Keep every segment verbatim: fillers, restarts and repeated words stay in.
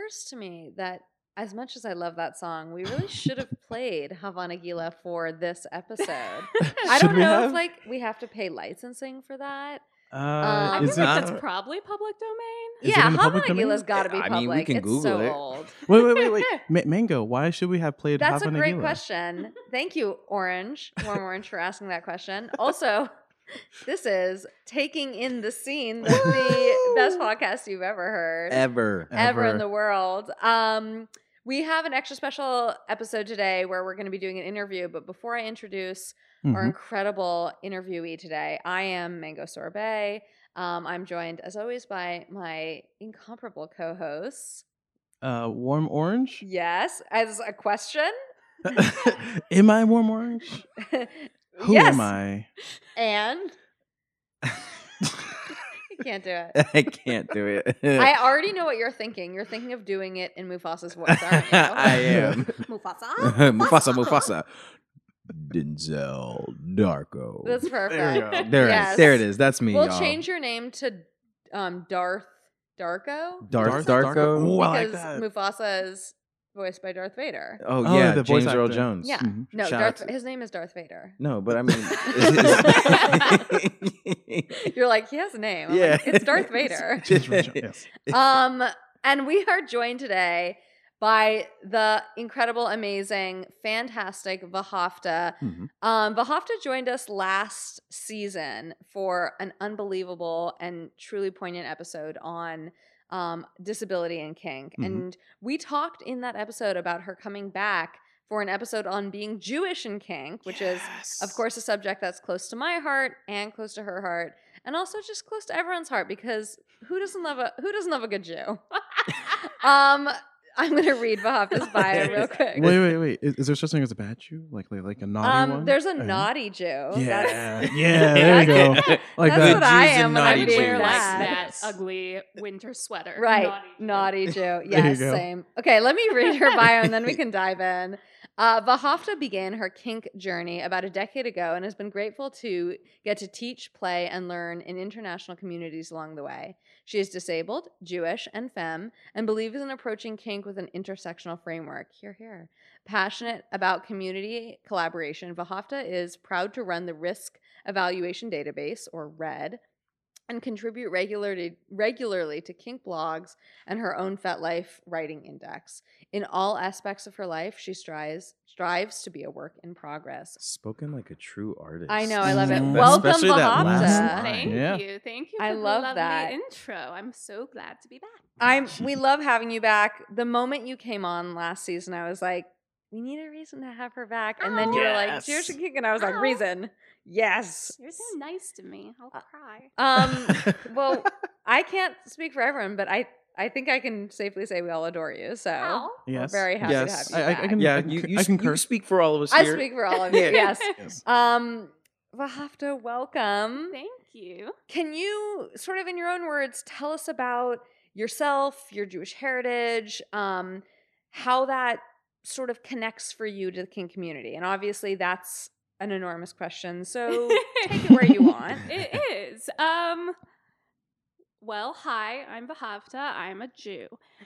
occurs to me that as much as I love that song, we really should have played Havana Gila for this episode. I Should don't we know have? if like we have to pay licensing for that. Uh, Um, I feel is like it? that's uh, probably public domain. Is it yeah, in the public Havana Gila's domain? got to be I public. mean, we can it's Google so it. old. Wait, wait, wait, wait. Ma- Mango, why should we have played That's Havana a great Gila? question. Thank you, Orange, Warm Orange, for asking that question. Also, this is Taking in the Scene, the best podcast you've ever heard. Ever. ever in Ever. the world. Um, we have an extra special episode today where we're going to be doing an interview. But before I introduce our Mhm. incredible interviewee today, I am Mango Sorbet. Um, I'm joined, as always, by my incomparable co-hosts. Uh, warm orange? Yes, as a question. Am I warm orange? Who yes, am I? and you can't do it. I can't do it. I already know what you're thinking. You're thinking of doing it in Mufasa's voice, aren't you? I am. Mufasa. Mufasa, Mufasa. Denzel Darko. That's perfect. There we go. There, Yes. there it is. That's me, We'll y'all. change your name to um, Darth Darko Darth, Darth Darko. Ooh, I like because that. Mufasa is voiced by Darth Vader. Oh, Oh, yeah, the voice James Earl actor. Jones. Yeah, Mhm. no, Shout Darth. out to- His name is Darth Vader. No, but I mean, You're like, he has a name. I'm yeah, like, it's Darth Vader. James Earl Jones, yes. um, and we are joined today by the incredible, amazing, fantastic Vahafta. Mhm. Um, Vahafta joined us last season for an unbelievable and truly poignant episode on um, disability and kink. Mhm. And we talked in that episode about her coming back for an episode on being Jewish and kink, which is, of course, a subject that's close to my heart and close to her heart, and also just close to everyone's heart because who doesn't love a who doesn't love a good Jew? um, I'm gonna read Vahafta's bio real quick. Wait, wait, wait. Is, is there such thing as a bad Jew? Like, like, like a naughty Um, one? there's a Uh-huh. naughty Jew. Yeah, That's- yeah, there you go. Like That's that. what I Jews and am when naughty I'm I Jews. wear being like that. that ugly winter sweater. Right, Naughty. naughty Jew. you Yes, go. same. Okay, let me read her bio and then we can dive in. Uh, Vahafta began her kink journey about a decade ago and has been grateful to get to teach, play, and learn in international communities along the way. She is disabled, Jewish, and femme, and believes in approaching kink with an intersectional framework. Hear, hear. Passionate about community collaboration, Vahafta is proud to run the Risk Evaluation Database, or RED, and contribute regularly regularly to kink blogs and her own FetLife writing index. In all aspects of her life, she strives strives to be a work in progress. Spoken like a true artist. I know, I love it. Mm. Welcome, Especially that last Vahafta. line. Thank Yeah. you. Thank you I for the love lovely that. intro. I'm so glad to be back. I'm we love having you back. The moment you came on last season, I was like, we need a reason to have her back. And then you were like, Yes. Jewish and kink, and I was like, Aw. reason. Yes. You're so nice to me. I'll Uh, cry. Um well, I can't speak for everyone, but I I think I can safely say we all adore you. So Ow. we're Yes. very happy Yes. to have you I- I- back. I can- Yeah, I you, you, I s- concur. you speak for all of us I here. speak for all of you. Yeah. Yes. Yes. Um, Vahafta, welcome. Thank you. Can you sort of in your own words tell us about yourself, your Jewish heritage, um, how that sort of connects for you to the kink community? And obviously that's an enormous question. So take it where you want. It is. Um. Well, hi. I'm Vahafta. I'm a Jew.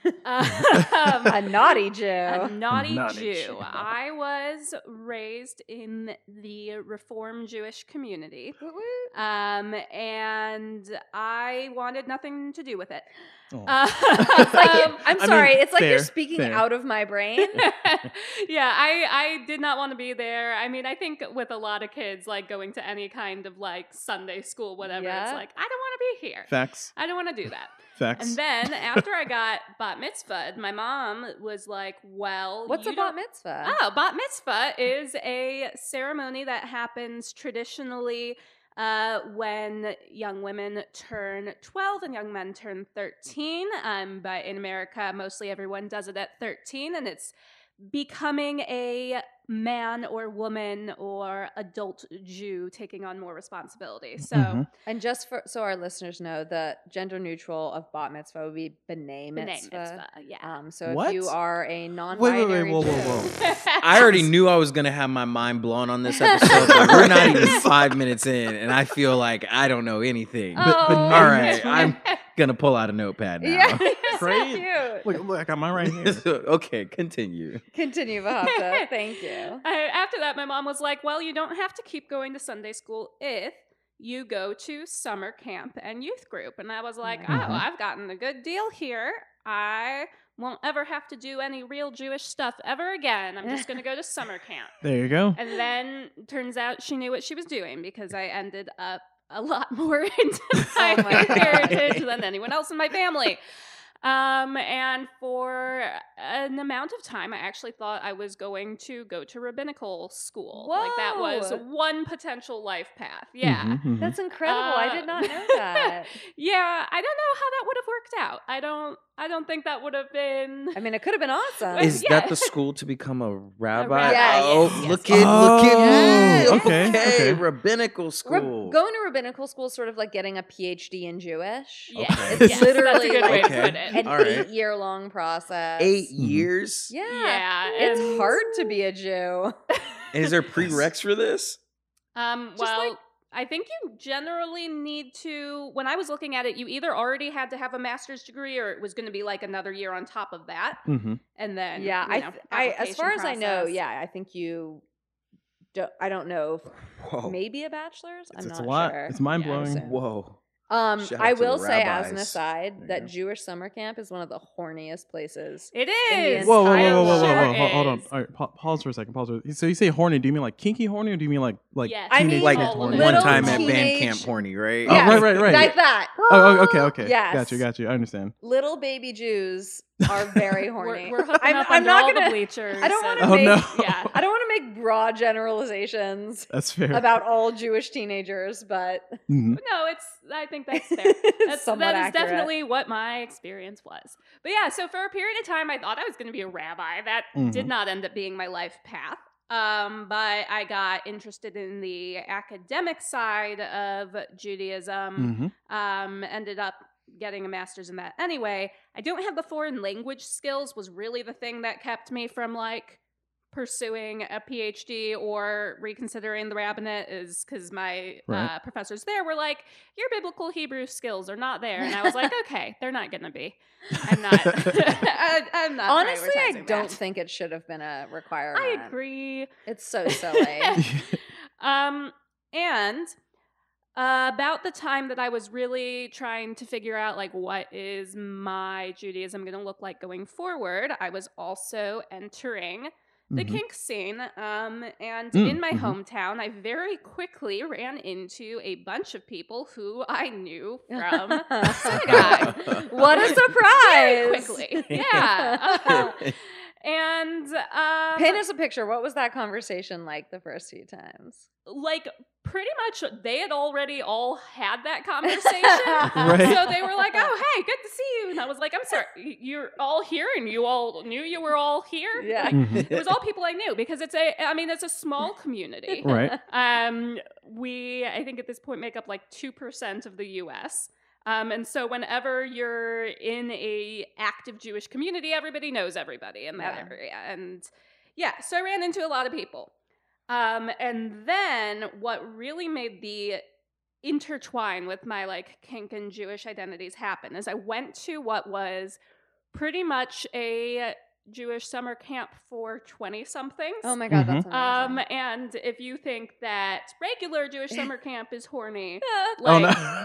Um, A naughty Jew. A naughty, Naughty Jew. Jew. I was raised in the Reform Jewish community, um, and I wanted nothing to do with it. Oh. Uh, It's like you- I'm I mean, sorry. it's like you're fair, speaking fair. out of my brain. yeah, I, I did not want to be there. I mean, I think with a lot of kids, like going to any kind of like Sunday school, whatever, Yeah. it's like, I don't want to be here. Facts. I don't want to do that. Facts. And then after I got bat mitzvahed, my mom was like, well, What's you a bat don't- mitzvah? Oh, bat mitzvah is a ceremony that happens traditionally uh, when young women turn twelve and young men turn thirteen. Um, but in America, mostly everyone does it at thirteen, and it's becoming a man or woman or adult Jew taking on more responsibility. So Mhm. And just for so our listeners know, the gender neutral of bat mitzvah would be b'nai B'nai mitzvah. mitzvah, yeah. Um, so What? if you are a Wait, non-binary wait, wait, whoa, Jew, whoa, whoa. I already knew I was gonna have my mind blown on this episode, but we're not even five minutes in, and I feel like I don't know anything. Oh. But- but All right, I'm gonna pull out a notepad now. Yeah. so great. cute. Look, look, I got mine right here. Okay, continue. Continue, Vahafta. Thank you. I, after that, my mom was like, well, you don't have to keep going to Sunday school if you go to summer camp and youth group. And I was like, oh, Mhm. I've gotten a good deal here. I won't ever have to do any real Jewish stuff ever again. I'm just going to go to summer camp. There you go. And then turns out she knew what she was doing because I ended up a lot more into my, Oh my God. heritage than anyone else in my family. Um, and for an amount of time, I actually thought I was going to go to rabbinical school. Like that was Whoa. one potential life path. Yeah. Mhm, mhm. That's incredible. I did not know that. Yeah, I don't know how that would have worked out. I don't I don't think that would have been I mean, it could have been awesome. Is Yeah. that the school to become a rabbi? rabbi, yes, oh, yes. look at look at me. Oh, okay, okay. Rabbinical Ra- school. going to rabbinical school is sort of like getting a P H D in Jewish. Yes, Okay. It's yes, literally that's a good way to Okay. put it. An All right. eight-year-long process. Eight Mhm. years. Yeah. Yeah, It's and- hard to be a Jew. And is there prereqs for this? Um, Just well, like- I think you generally need to. When I was looking at it, you either already had to have a master's degree, or it was going to be like another year on top of that, Mhm. and then yeah, you I, know, th- I, as application far as I know, process. yeah, I think you. Don't, I don't know. Whoa. If maybe a bachelor's. I'm It's, it's not a lot. sure. It's mind Yeah, I blowing. assume. Whoa. Um, Shout I out to the will say, as an rabbis. aside, There you that go. Jewish summer camp is one of the horniest places. It In the is. Whoa, whoa, whoa, entire whoa, whoa, whoa, Sure whoa, Hold, hold on. is. All right, pa- pause for a second. Pause. For, so you say horny? Do you mean like kinky horny, or do you mean like like? Yes. I mean, teenage Like all horny? of it. one little time at band teenage- camp horny, right? Oh, Yes, right, right, right. Like that. Oh, oh, okay, okay. Yes. Got you, got you. I understand. Little baby Jews are very horny. We're, we're hooking I'm, up I'm under not all gonna. the bleachers. I don't want to Oh, make. no. Yeah. I don't want to make broad generalizations That's fair. about all Jewish teenagers, but Mhm. No, it's. I think that's fair. That's, somewhat that is accurate. definitely what my experience was. But yeah, so for a period of time, I thought I was going to be a rabbi. That did Mhm. not end up being my life path. Um, but I got interested in the academic side of Judaism. Mhm. Um, ended up getting a master's in that anyway. I don't have the foreign language skills. Was really the thing that kept me from like pursuing a P H D or reconsidering the rabbinate, is because my Right. uh, professors there were like, your biblical Hebrew skills are not there. And I was like, okay, they're not going to be. I'm not. I, I'm not. honestly, I prioritizing don't that. think it should have been a requirement. I agree. It's so silly. Um, and uh, about the time that I was really trying to figure out, like, what is my Judaism going to look like going forward, I was also entering the Mhm. kink scene. Um, and Mm, in my mhm. hometown, I very quickly ran into a bunch of people who I knew from synagogue. What a Very surprise! quickly. Yeah. Uh, and um, Paint us a picture. What was that conversation like the first few times? like pretty much they had already all had that conversation. Right. So they were like, "Oh, hey, good to see you." And I was like, "I'm sorry, y- you're all here, and you all knew you were all here." Yeah. Like, Mhm. it was all people I knew because it's a. I mean, it's a small community. Right. Um, we, I think at this point, make up like two percent of the U S. Um, and so whenever you're in a active Jewish community, everybody knows everybody in that Yeah. area. And yeah, so I ran into a lot of people. Um, and then what really made the intertwine with my like kink and Jewish identities happen is I went to what was pretty much a Jewish summer camp for twenty somethings. Oh my god, that's Um, amazing. and if you think that regular Jewish summer camp is horny, Oh like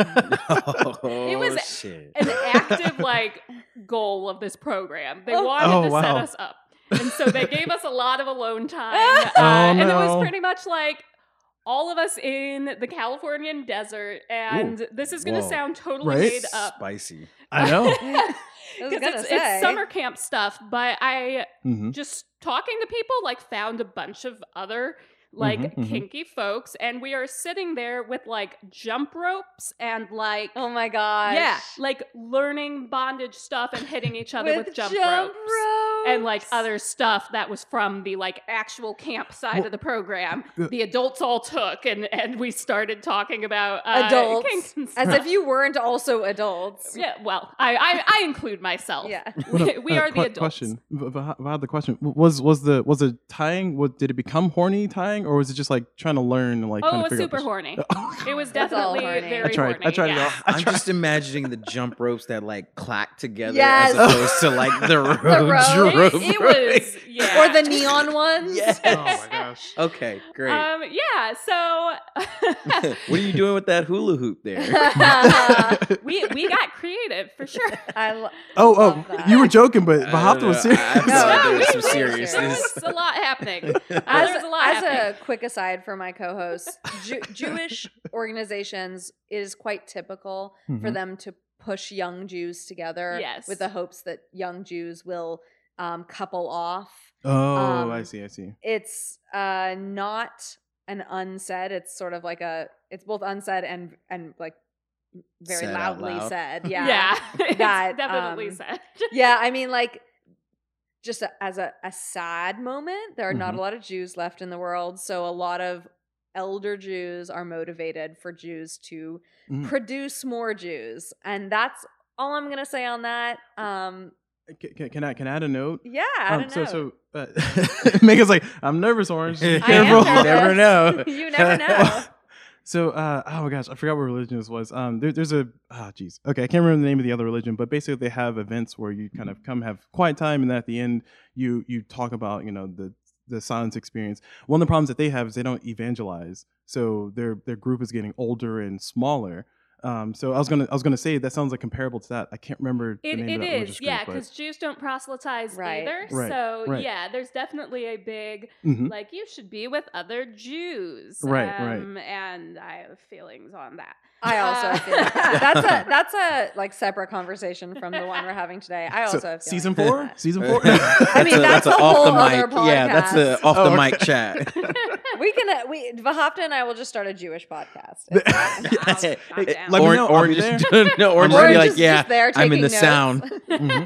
no. Oh, It was- shit. an active like goal of this program, they Oh. wanted Oh, to set wow. us up, and so they gave us a lot of alone time, uh, Oh, and it was no. pretty much like all of us in the Californian desert, and this is going to Whoa. sound totally Right? made up. Spicy. I know. I was 'Cause gonna it's, say. it's summer camp stuff, but I Mhm. just talking to people, like, found a bunch of other like Mhm, mhm. kinky folks, and we are sitting there with like jump ropes and like Oh my gosh. yeah, like learning bondage stuff and hitting each other with, jump, jump ropes. And like ropes. other stuff that was from the like actual camp side Well, of the program, uh, the adults all took, and and we started talking about uh, Adults. kinks and As stuff. if you weren't also adults. Yeah, well, I I, I include myself. Yeah. What we, a- we uh, are the que- adults. Question. V- v- About the question was was the was it tying? What did it become horny tying horrifying, or was it just like trying to learn, like? Oh, trying it to was figure super out horny. the- It was That's all definitely horny. very I tried. horny. I tried it yeah. all. I'm just imagining the jump ropes that like clack together Yes. as opposed to like the road. road. rope. It, it was, yeah. Or the neon ones. Yes. Oh my gosh. Okay, great. Um, yeah, so What are you doing with that hula hoop there? we we got creative for sure. I lo- Oh, love oh, that. you were joking, but I Bahafta don't was know. serious. I- I No, thought there we was some were serious. seriousness. There was a lot happening. as, there was a lot as happening. a quick aside for my co-hosts, Jew- Jewish organizations is quite typical for Mhm. them to push young Jews together Yes. with the hopes that young Jews will um, couple off. Oh, Um, I see. I see. It's uh, not an unsaid. It's sort of like a. It's both unsaid and and like very Said out loudly loud. said. Yeah. Yeah, it's That, definitely um, said. Yeah, I mean, like, just a, as a, a sad moment, there are not Mhm. a lot of Jews left in the world. So a lot of elder Jews are motivated for Jews to Mm. produce more Jews. And that's all I'm going to say on that. Um, Can, can, can I can I add a note? yeah, I Um, don't so know. so uh, Megan's like, I'm nervous, Orange. Be I am careful. nervous. You never know. You never know. So, uh, oh my gosh, I forgot what religion this was. Um, there, there's a, ah, geez. Okay, I can't remember the name of the other religion, but basically they have events where you kind of come have quiet time, and then at the end you you talk about you know the the silence experience. One of the problems that they have is they don't evangelize, so their their group is getting older and smaller. Um, so I was gonna I was gonna say that sounds like comparable to that. I can't remember It, the name it of that is, religious yeah, group, but- because Jews don't proselytize Right. either. Right, So, right. yeah, there's definitely a big, Mhm. like, you should be with other Jews. Right, right. um, And I have feelings on that. I also Uh, feel that's a that's a like separate conversation from the one we're having today. I also So, have season feelings on four, that. season four. I mean, that's a off the whole other mic. Yeah, that's a podcast. off the Oh, mic okay. chat. We can uh, we Vahafta and I will just start a Jewish podcast. Yes. I'm Hey, down. let me Orange, know. I'll Orange be is there. no, Orange I'm would be ready. like, is yeah, just there I'm in taking the notes. sound. Mhm.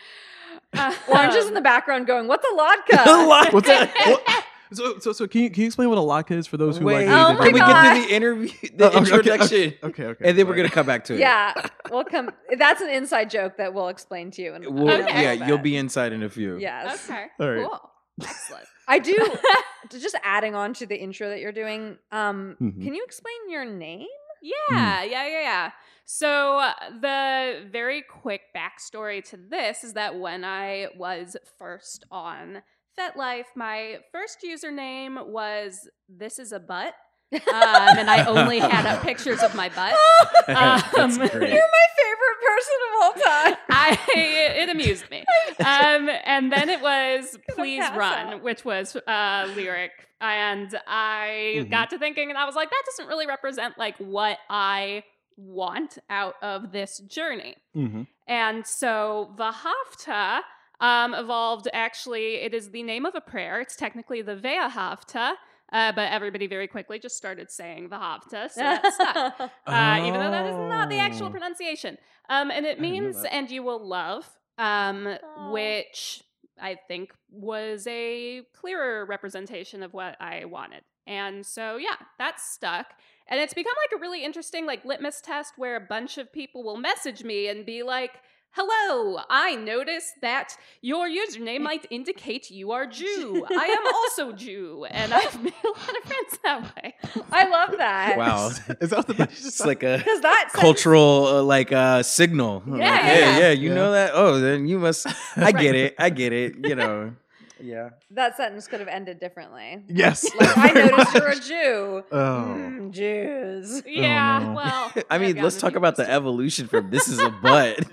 Uh, Orange is um, in the background going, "What's a latke?" What's that? What? So, so, so, can you can you explain what a latke is for those who Wait, like? Oh read my can we it? God. get to the interview, the Oh, okay, okay, introduction, Okay, okay. and then we're sorry. gonna come back to it. Yeah, we'll come. That's an inside joke that we'll explain to you. In, in We'll- a Okay. yeah, little you'll bit. be inside in a few. Yes. Okay, All right. cool. Excellent. I do. to just adding on to the intro that you're doing. Um, Mhm. can you explain your name? Yeah, yeah, yeah, yeah. So uh, the very quick backstory to this is that when I was first on FetLife, my first username was "This is a butt," um, and I only had up pictures of my butt. That's Um, great. You're my favorite person of all time. I it amused me. Um, and then it was "Please pass Run," out. which was uh, lyric, and I Mhm. got to thinking, and I was like, that doesn't really represent like what I want out of this journey. Mhm. And so Vahafta um, evolved. Actually, it is the name of a prayer. It's technically the Ve'ahavta, uh, but everybody very quickly just started saying Vahafta, so that stuck. Uh, even though that is not the actual Oh. pronunciation. Um, and it I didn't know means that. "and you will love," um, Aw. which I think was a clearer representation of what I wanted. And so, yeah, that's stuck. And it's become like a really interesting like litmus test where a bunch of people will message me and be like, "Hello, I noticed that your username might indicate you are Jew. I am also Jew." And I've made a lot of friends that way. I love that. Wow, Is that what the it's like a Because that sentence- cultural uh, like uh, signal. Yeah, Like, yeah, hey, yeah. yeah, you Yeah. know that. Oh, then you must. I get it. I get it. You know. Yeah. that sentence could have ended differently. Yes. Like, I Very noticed you're a much. Jew. Oh. Mm, Jews. Yeah, no. well. I I've mean, gotten let's a talk few about the messages. evolution from "this is a butt"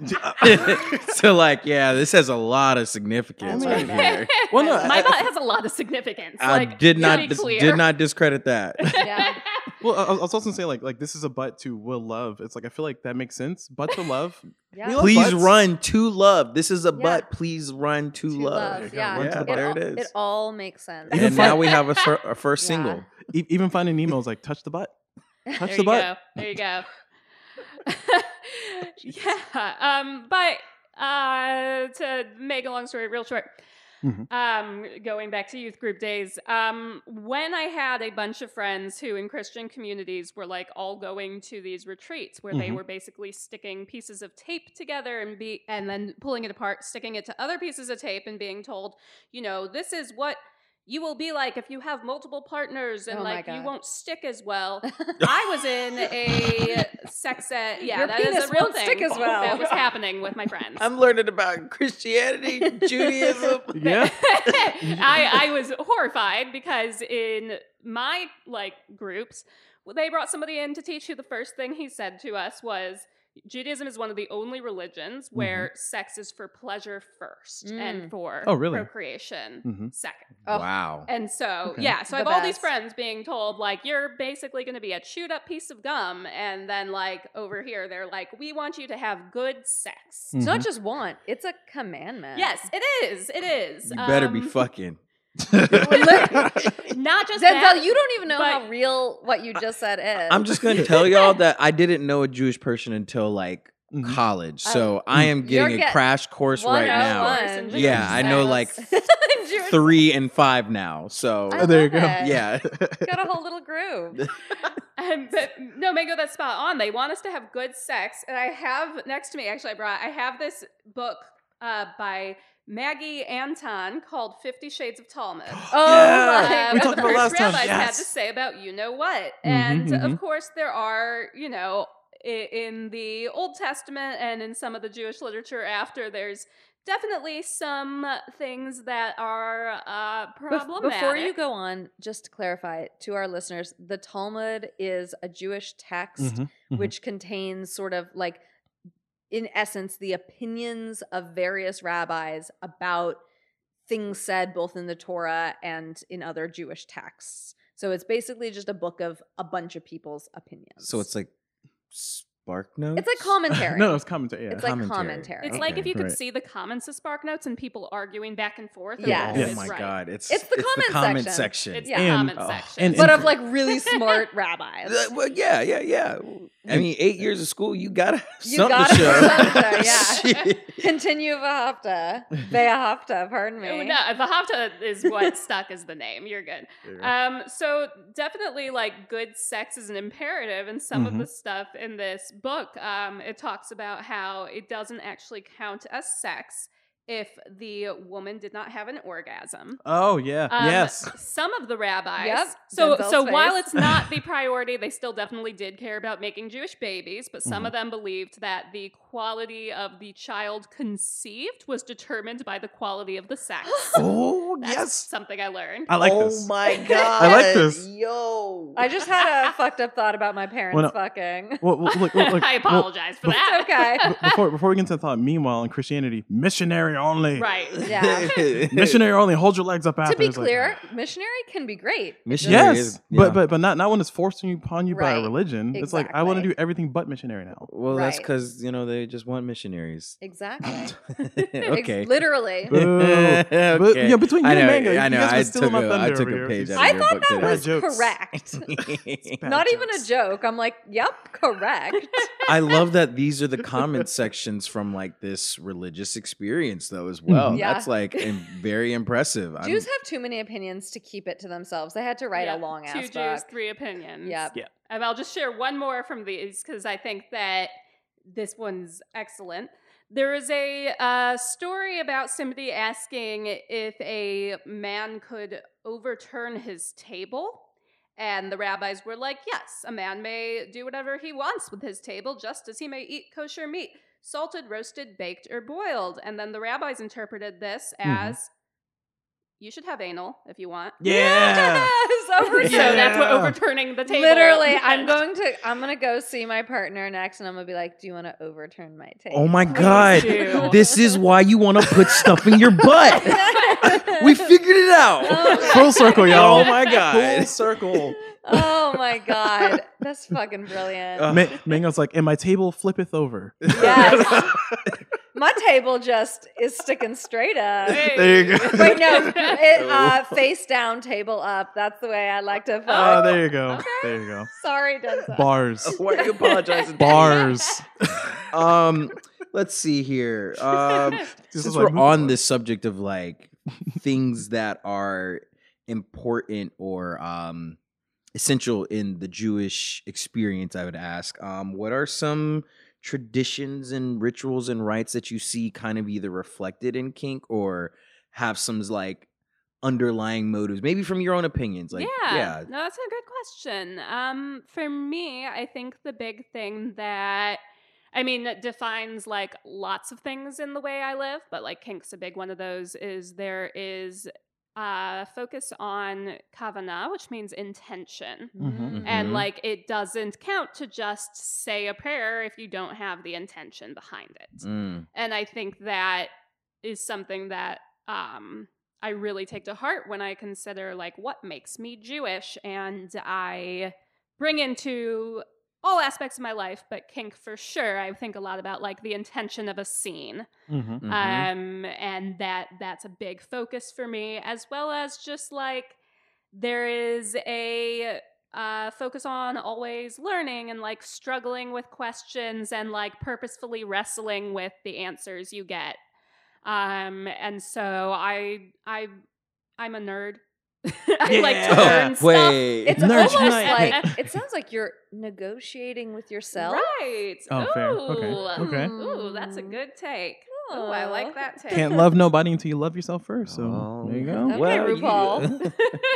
so, like, yeah, this has a lot of significance I right mean- here. Well, no, My I- butt has a lot of significance. I like, did to not be dis- clear. did not discredit that. Yeah. Well, I I was also gonna say like like this is a butt to will love. It's like I feel like that makes sense. Butt to love. Yeah. We love Please butts. run to love. This is a Yeah. butt. Please run to, To love. love. go. Yeah. Run to Yeah, the butt. there all, it is. It all makes sense. Even And fi- now we have a, fir- a first Yeah. single. E- even finding emails like touch the butt. Touch There the you butt. go. There you go. yeah. Um, but uh, to make a long story real short, Mhm. um, going back to youth group days, um, when I had a bunch of friends who in Christian communities were like all going to these retreats where they Mhm. were basically sticking pieces of tape together and be and then pulling it apart, sticking it to other pieces of tape and being told, you know, this is what you will be like if you have multiple partners and Oh my like you God. won't stick as well. I was in a sex ed. Yeah, Your that is penis a real won't thing stick as well. that was happening with my friends. I'm learning about Christianity, Judaism. Yeah. I, I was horrified because in my like groups, they brought somebody in to teach who the first thing he said to us was Judaism is one of the only religions where mm-hmm. sex is for pleasure first mm. and for oh, really? procreation mm-hmm. second. Oh. Wow. And so, okay. yeah, so The I have best. all these friends being told, like, you're basically going to be a chewed up piece of gum. And then, like, over here, they're like, we want you to have good sex. Mm-hmm. It's not just want, it's a commandment. Yes, it is. It is. You better um, be fucking. Not just Denzel, that, you don't even know but- how real what you just said is. I'm just going to tell y'all that I didn't know a Jewish person until like Mhm. college. Oh. So I am You're getting a get- crash course right now. one oh one. Yeah, I know like Jewish- three and five now. So I Oh, there you love go. it. yeah. Got a whole little groove. Um, but no, Mango, that's spot on. They want us to have good sex. And I have next to me, actually, I brought, I have this book uh, by Maggie Anton called Fifty Shades of Talmud. Oh, Yeah. my We what talked the about first last time. rabbis had Yes. to say about you know what. Mhm, And mhm. of course, there are, you know, i- in the Old Testament and in some of the Jewish literature after, there's definitely some things that are uh, Bef- problematic. Before you go on, just to clarify to our listeners, the Talmud is a Jewish text Mhm, mhm. which contains sort of like, in essence, the opinions of various rabbis about things said both in the Torah and in other Jewish texts. So it's basically just a book of a bunch of people's opinions. So it's like Spark Notes? it's like commentary. no, it's commentary. Yeah. It's like Commentary. commentary. It's like Okay. if you could Right. see the comments of Spark Notes and people arguing back and forth. and Yes. who Oh is my right. god. It's It's the comment comment section. section. It's Yeah. the And- comment oh, section. and- but of like really smart rabbis. Uh, well, yeah, yeah, yeah. I mean, eight years of school, you gotta have You something gotta to show. have something to show, yeah. Shit. Continue Vahafta. Vahafta, pardon me. Oh, no, Vahafta is what stuck as the name. You're good. There you go. Um, so definitely, like, good sex is an imperative, and some Mhm. of the stuff in this book, um, it talks about how it doesn't actually count as sex if the woman did not have an orgasm. Oh yeah. Um, yes. Some of the rabbis. Yep, So, Denzel's so while face. it's not the priority, they still definitely did care about making Jewish babies. But some Mhm. of them believed that the quality of the child conceived was determined by the quality of the sex. Oh That's yes. something I learned. I like oh this. my god. I like this. Yo. I just had a fucked up thought about my parents Well, no. fucking. Well, well, look, look, look, I well, apologize for bef- that. okay. b- before before we get into the thought, meanwhile in Christianity, missionary only. Right. Yeah. Missionary only. Hold your legs up after. To be It's like- clear, missionary can be great. Missionary Yes, is- but yeah. but but not not when it's forced on you upon you by a Right. religion. It's like I want to Exactly. do everything but missionary now. Well, that's Right. because you know they just want missionaries. Exactly. Okay. Ex- literally. Boo. okay. But, yeah, between you I and know, Mango, I you know. guys I were stealing took my a, I thunder took over a here. page out I of your thought book that today. was Jokes. correct. Bad Not even a jokes. joke. I'm like, yep, correct. I love that these are the comment sections from like this religious experience, though, as well. Yeah. That's like im- very impressive. I'm- Jews have too many opinions to keep it to themselves. They had to write Yeah, a long Two ass Jews, book. three opinions. Yep. Yeah. And I'll just share one more from these because I think that this one's excellent. There is a uh, story about somebody asking if a man could overturn his table. And the rabbis were like, yes, a man may do whatever he wants with his table, just as he may eat kosher meat, salted, roasted, baked, or boiled. And then the rabbis interpreted this Mhm. as, you should have anal if you want. Yeah. Yes, over- So that's what Yeah. overturning the table. Literally, I'm meant. going to I'm gonna go see my partner next, and I'm gonna be like, "Do you want to overturn my table?" Oh my Please god! do. This is why you want to put stuff in your butt. We figured it out. Oh my- Full circle, y'all. Oh my god! Full circle. Oh my god, that's fucking brilliant. Uh, Ma- Mango's like, and my table flippeth over. Yes. My table just is sticking straight up. Hey. There you go. Wait, no, it, uh, face down, table up. That's the way I like to Oh, fuck. there you go. Okay. There you go. Sorry, Denzel. Bars. Why are you apologizing? Bars. Um, let's see here. Um, This since is we're like movie on bars. this subject of like things that are important or um essential in the Jewish experience, I would ask, um, what are some traditions and rituals and rites that you see kind of either reflected in kink or have some like underlying motives, maybe from your own opinions. Like, yeah. yeah. No, that's a good question. Um, for me, I think the big thing that I mean, it defines like lots of things in the way I live, but like kink's a big one of those, is there is uh focus on kavanah, which means intention. Mhm. And Mhm. like it doesn't count to just say a prayer if you don't have the intention behind it. Mm. And I think that is something that um I really take to heart when I consider like what makes me Jewish, and I bring into all aspects of my life, but kink for sure. I think a lot about like the intention of a scene. Mhm. Mhm. Um, and that that's a big focus for me, as well as just like there is a uh, focus on always learning and like struggling with questions and like purposefully wrestling with the answers you get. Um, and so I I I'm a nerd. I like to Yeah. learn stuff. Wait. It's Nerd almost tonight. like it sounds like you're negotiating with yourself. Right. Oh, Ooh. fair. Okay. Okay. Ooh, that's a good take. Ooh, I like that take. Can't love nobody until you love yourself first. So Oh, there you go. Okay, well, you- RuPaul.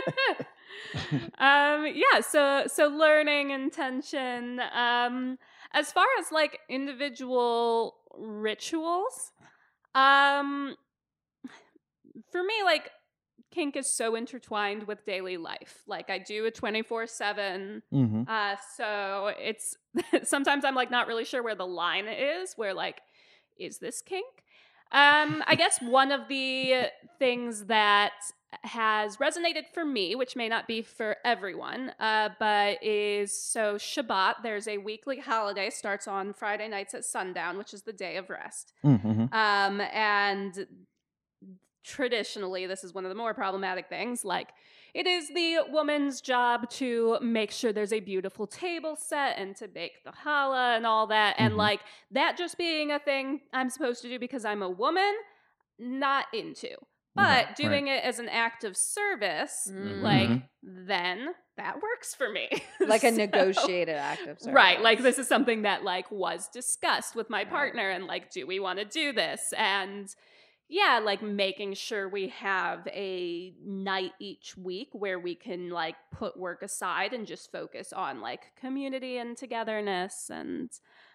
um yeah, so so learning intention. Um as far as like individual rituals, um for me, like kink is so intertwined with daily life. Like I do a twenty-four seven. hmm Uh, so it's sometimes I'm like not really sure where the line is, where like, is this kink? Um, I guess one of the things that has resonated for me, which may not be for everyone, uh, but is so Shabbat. There's a weekly holiday, starts on Friday nights at sundown, which is the day of rest. hmm Um, and traditionally, this is one of the more problematic things, like it is the woman's job to make sure there's a beautiful table set and to bake the challah and all that. And Mhm. like that just being a thing I'm supposed to do because I'm a woman, not into. But Right, doing it as an act of service, Mm. like Mhm. then that works for me. Like a So- negotiated act of service. Right, like this is something that like was discussed with my Right. partner, and like, do we want to do this? And yeah, like making sure we have a night each week where we can like put work aside and just focus on like community and togetherness. And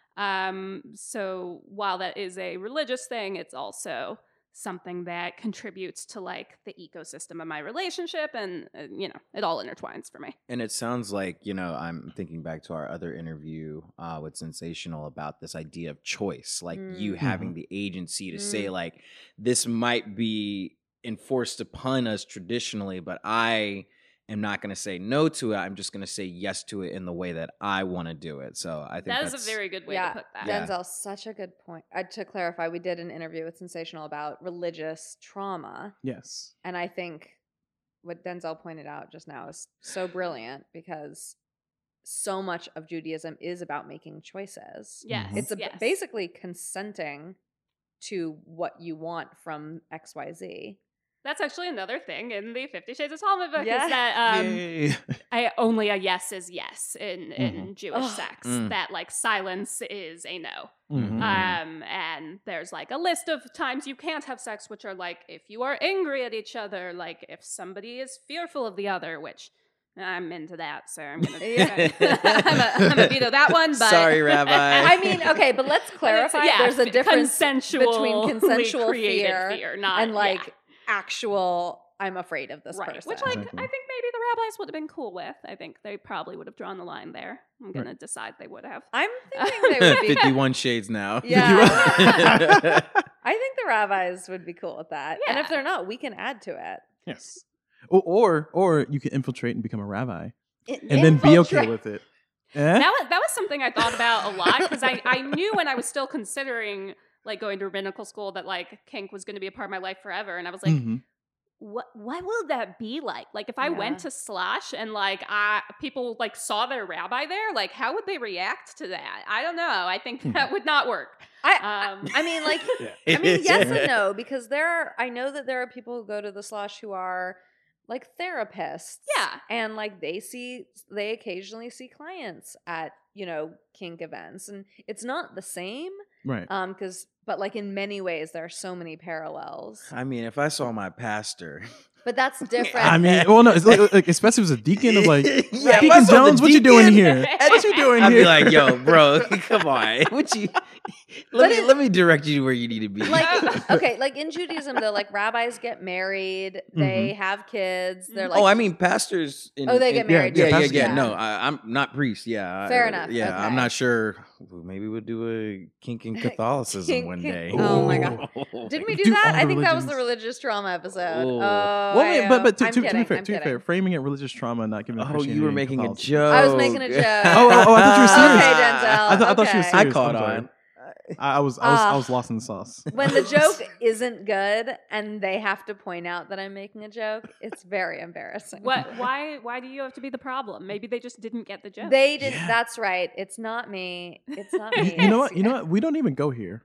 um so while that is a religious thing, it's also something that contributes to like the ecosystem of my relationship, and uh, you know, it all intertwines for me. And it sounds like, you know, I'm thinking back to our other interview uh, with Sensational about this idea of choice, like you Mm. having the agency to say, Mm. like, this might be enforced upon us traditionally, but I am not going to say no to it. I'm just going to say yes to it in the way that I want to do it. So I think That is that's a very good way Yeah, to put that. Yeah. Denzel, such a good point. Uh, to clarify, we did an interview with Sensational about religious trauma. Yes. And I think what Denzel pointed out just now is so brilliant, because so much of Judaism is about making choices. Yes, It's a, yes. basically consenting to what you want from X Y Z. That's actually another thing in the Fifty Shades of Talmud book, Yeah. is that um, Yay. I only a yes is yes in, in Jewish Ugh. sex. Mm. That like silence is a no. Mhm. Um, and there's like a list of times you can't have sex, which are like if you are angry at each other, like if somebody is fearful of the other, which I'm into that, so I'm gonna Yeah. I'm a, I'm a veto that one. But Sorry, Rabbi. I mean, okay, but let's clarify. yeah, there's a f- difference consensually between consensual created fear, fear, not and like yeah. actual, I'm afraid of this right. person. Which, like, Exactly. I think maybe the rabbis would have been cool with. I think they probably would have drawn the line there. I'm gonna decide they would have. I'm thinking they would be. fifty-one shades now. Yeah. I think the rabbis would be cool with that. And if Yeah. they're not, we can add to it. Yes. Or, or or you can infiltrate and become a rabbi, I- and then be okay infiltrate- with it. Eh? That was, that was something I thought about a lot, because I, I knew when I was still considering like going to rabbinical school that like kink was going to be a part of my life forever, and I was like, Mhm. what what will that be like? Like if I Yeah. went to Slash and like I people like saw their rabbi there, like how would they react to that? I don't know. I think Hmm. that would not work. I, Um, I mean, like, Yeah. I mean, yes and no, because there are, I know that there are people who go to the slush who are like therapists. Yeah. And like they see, they occasionally see clients at, you know, kink events. And it's not the same. Right. Um, because, but like in many ways, there are so many parallels. I mean, if I saw my pastor But that's different. I mean, well, no, it's like, like especially as a deacon of like, Yeah, Deacon if I saw the Jones, what you doing deacon, here? What you doing I'd here? be like, yo, bro, come on. What you? Let But me it- let me direct you to where you need to be. like okay, like in Judaism though, like rabbis get married, they have kids, they're Mhm. like oh, I mean pastors. In, Oh, they in- get yeah, married. Yeah, too. yeah, pastors yeah. get No, I, I'm not priest. Yeah, Fair I- enough, Yeah, I'm okay. not sure. Maybe we'll do a kink in Catholicism Kink- one kink- day. oh my God. Didn't we do, Do that? all I the think that was the religions. religious trauma episode. Oh. Oh, Well, I I mean, but know. but to, I'm to, to kidding, be fair, I'm to be fair, kidding. framing it religious trauma, not giving Oh, Christianity you were and making a Catholicism. joke. I was making a joke. Oh, oh, oh, I thought you were serious. Okay, Denzel. I, thought I thought she was okay. serious. I caught I'm sorry. on. I, I was I was I Ah. was lost in the sauce. When the joke isn't good and they have to point out that I'm making a joke, it's very embarrassing. What? Why? Why do you have to be the problem? Maybe they just didn't get the joke. They did. Yeah. That's right. It's not me. It's not You, me. you know what? You know what? We don't even go here.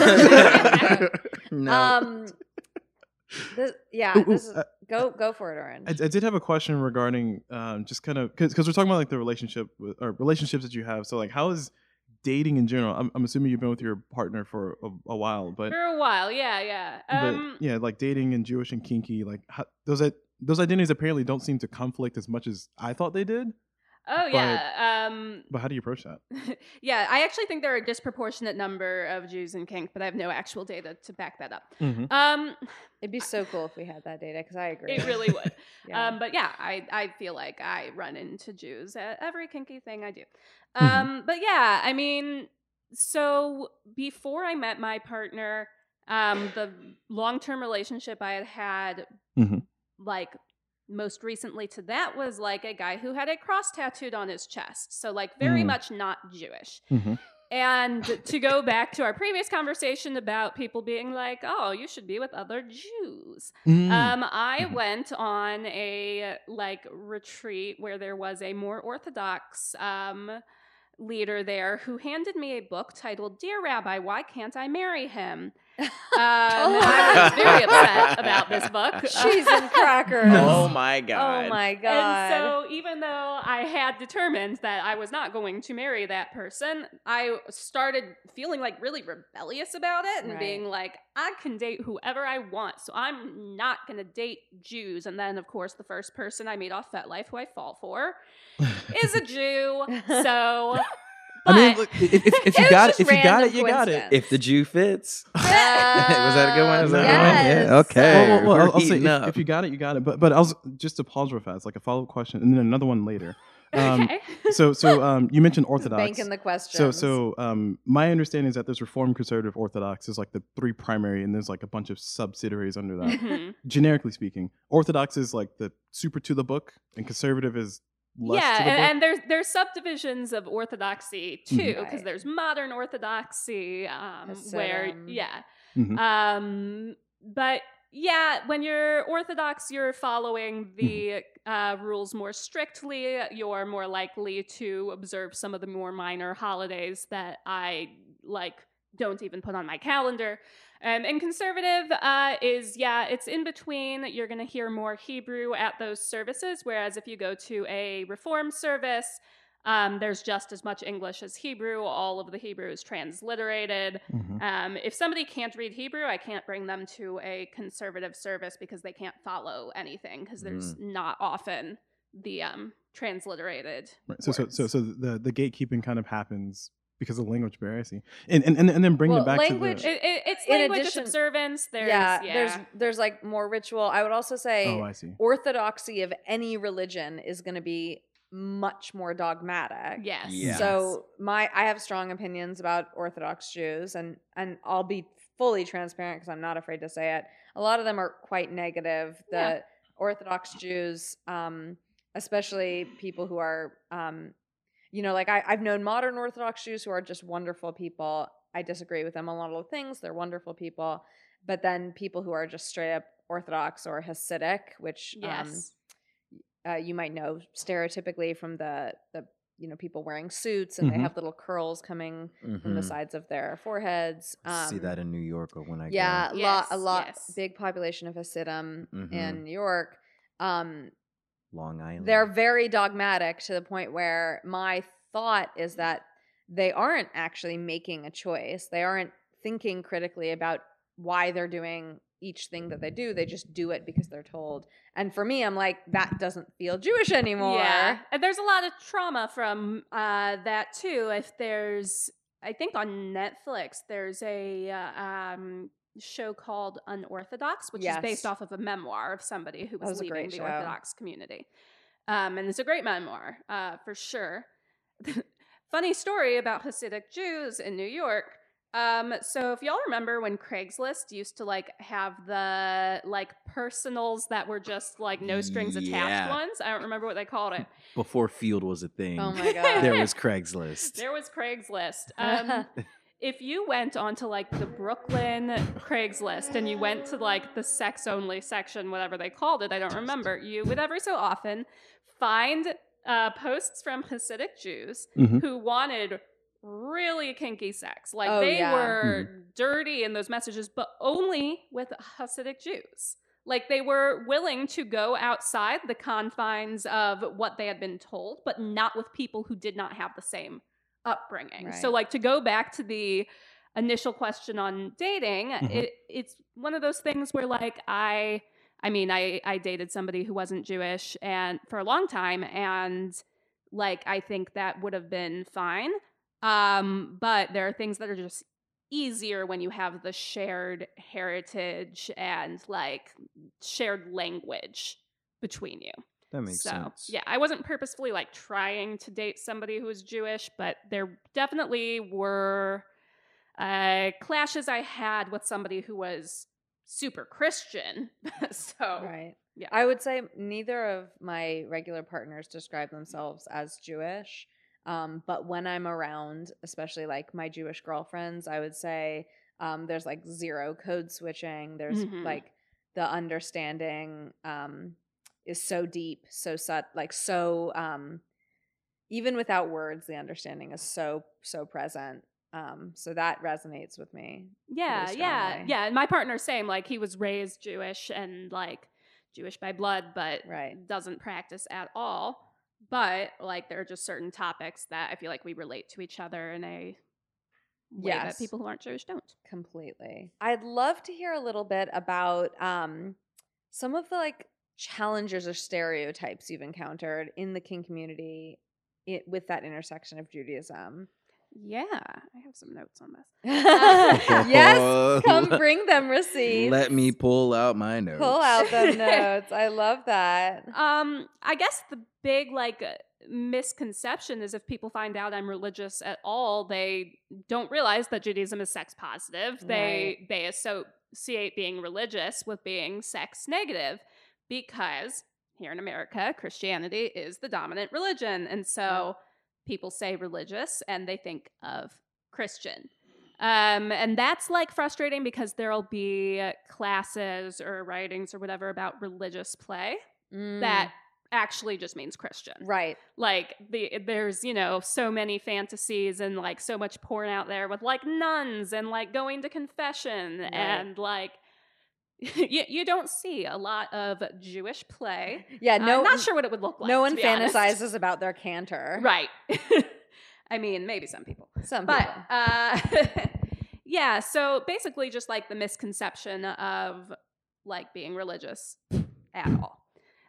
No. Um. This, yeah. Ooh, ooh, This is, uh, go go for it, Orange. I, I did have a question regarding um, just kind of because we're talking about like the relationship with, or relationships that you have. So like, how is dating in general? I'm, I'm assuming you've been with your partner for a, a while, but, For a while, yeah, yeah. but Um, yeah, like dating and Jewish and kinky, like how, those that those identities apparently don't seem to conflict as much as I thought they did. oh yeah. Um, But how do you approach that? yeah, I actually think there are a disproportionate number of Jews in kink, but I have no actual data to back that up. Mm-hmm. Um, It'd be so cool if we had that data because I agree. it really would. Yeah. Um, but yeah, I, I feel like I run into Jews at every kinky thing I do. Mhm. Um, but yeah, I mean, so before I met my partner, um, the long term relationship I had had, Mhm. like most recently to that, was like a guy who had a cross tattooed on his chest. So, like, very Mm. much not Jewish. Mm-hmm. And to go back to our previous conversation about people being like, oh, you should be with other Jews. Mm. Um, I Mhm. went on a like retreat where there was a more Orthodox um, leader there who handed me a book titled "Dear Rabbi, Why Can't I Marry Him?" Um, I was very upset about this book. Cheese and crackers. Oh my god. Oh my god. And so, even though I had determined that I was not going to marry that person, I started feeling like really rebellious about it and Right. being like, I can date whoever I want, so I'm not going to date Jews. And then, of course, the first person I meet off FetLife who I fall for is a Jew. So, I mean, but- look, if, if, if you It was got it, just if you got random it, you got it. coincidence. If the Jew fits. Uh, Was that a good one? Was that a good one? yes. Yeah. Okay. Well, well, well, We're I'll, I'll say heating if, up. if you got it, you got it. But but I was just to pause real fast, like a follow up question, and then another one later. Um, okay. So so um, you mentioned Orthodox. Banking the questions. So so um, my understanding is that there's Reformed, Conservative, Orthodox is like the three primary, and there's like a bunch of subsidiaries under that. Mhm. Generically speaking, Orthodox is like the super to the book, and Conservative is less yeah, to the and, book. and there's there's subdivisions of orthodoxy too, Mhm. because Right. there's modern orthodoxy, um, where Hasidim. yeah, Mhm. um, but yeah, when you're orthodox, you're following the uh, rules more strictly. You're more likely to observe some of the more minor holidays that I like don't even put on my calendar. Um, and conservative uh, is, yeah, it's in between. You're going to hear more Hebrew at those services, whereas if you go to a Reform service, um, there's just as much English as Hebrew. All of the Hebrew is transliterated. Mhm. Um, if somebody can't read Hebrew, I can't bring them to a conservative service because they can't follow anything, because there's not often the um, transliterated Right. So so so words. so the the gatekeeping kind of happens because of language barrier. I see. And and and, and then bring Well, it back language- to the. It, it, it's In language, addition- it's observance. There's, yeah, yeah, there's there's like more ritual. I would also say Oh, I see. orthodoxy of any religion is going to be much more dogmatic. yes. Yeah. So my I have strong opinions about Orthodox Jews, and and I'll be fully transparent because I'm not afraid to say it. A lot of them are quite negative. The Yeah. Orthodox Jews, um, especially people who are, um, you know, like I, I've known modern Orthodox Jews who are just wonderful people. I disagree with them on a lot of things. They're wonderful people, but then people who are just straight up Orthodox or Hasidic, which um, Yes. uh, you might know stereotypically from the the you know people wearing suits and Mhm. they have little curls coming from the Mhm. sides of their foreheads. Um, See that in New York or when I yeah, go. a lot, a Yes, lot, yes. big population of Hasidim Mhm. in New York. Um, Long Island. they're very dogmatic to the point where my thought is that they aren't actually making a choice. They aren't thinking critically about why they're doing each thing that they do. They just do it because they're told. And for me, I'm like, that doesn't feel Jewish anymore. Yeah, and there's a lot of trauma from uh, that too. If there's, I think on Netflix, there's a uh, um, show called Unorthodox, which Yes. is based off of a memoir of somebody who That was, was a leaving great the show. Orthodox community. Um, and it's a great memoir, uh, for sure. Funny story about Hasidic Jews in New York. Um, so if y'all remember when Craigslist used to like have the like personals that were just like no strings attached Yeah. ones. I don't remember what they called it. Before Field was a thing. Oh my God. There was Craigslist. There was Craigslist. Um, if you went onto like the Brooklyn Craigslist and you went to like the sex only section, whatever they called it, I don't remember, you would every so often find uh, posts from Hasidic Jews Mhm. who wanted really kinky sex. Like Oh, they yeah. were dirty in those messages, but only with Hasidic Jews. Like they were willing to go outside the confines of what they had been told, but not with people who did not have the same upbringing. Right. So like to go back to the initial question on dating, Mhm. it, it's one of those things where like I I mean I I dated somebody who wasn't Jewish and for a long time, and like I think that would have been fine. Um, but there are things that are just easier when you have the shared heritage and like shared language between you. That makes so, sense. yeah, I wasn't purposefully like trying to date somebody who was Jewish, but there definitely were uh, clashes I had with somebody who was super Christian. so, Right. yeah. I would say neither of my regular partners describe themselves as Jewish. Um, but when I'm around, especially like my Jewish girlfriends, I would say um, there's like zero code switching. There's Mhm. like the understanding um, is so deep, so sut, like so um, even without words, the understanding is so so present. Um, so that resonates with me. Yeah, pretty yeah, strongly. yeah. And my partner's same. Like he was raised Jewish and like Jewish by blood, but Right. doesn't practice at all. But like there are just certain topics that I feel like we relate to each other in a way Yes. that people who aren't Jewish don't. Completely. I'd love to hear a little bit about um, some of the like challenges or stereotypes you've encountered in the kink community it, with that intersection of Judaism. Yeah, I have some notes on this. Yes, come bring them receipts. Let me pull out my notes. pull out the notes. I love that. Um, I guess the big like uh, misconception is if people find out I'm religious at all, they don't realize that Judaism is sex positive. They they associate being religious with being sex negative because here in America, Christianity is the dominant religion, and so people say religious and they think of Christian. Um, and that's like frustrating because there'll be classes or writings or whatever about religious play Mm, that actually just means Christian. right. Like the there's, you know, so many fantasies and like so much porn out there with like nuns and like going to confession Right. and like you, you don't see a lot of Jewish play. Yeah, no I'm not sure what it would look like. no to one be honest. fantasizes about their cantor. Right. I mean, maybe some people. Some But people. uh yeah, so basically just like the misconception of like being religious at all.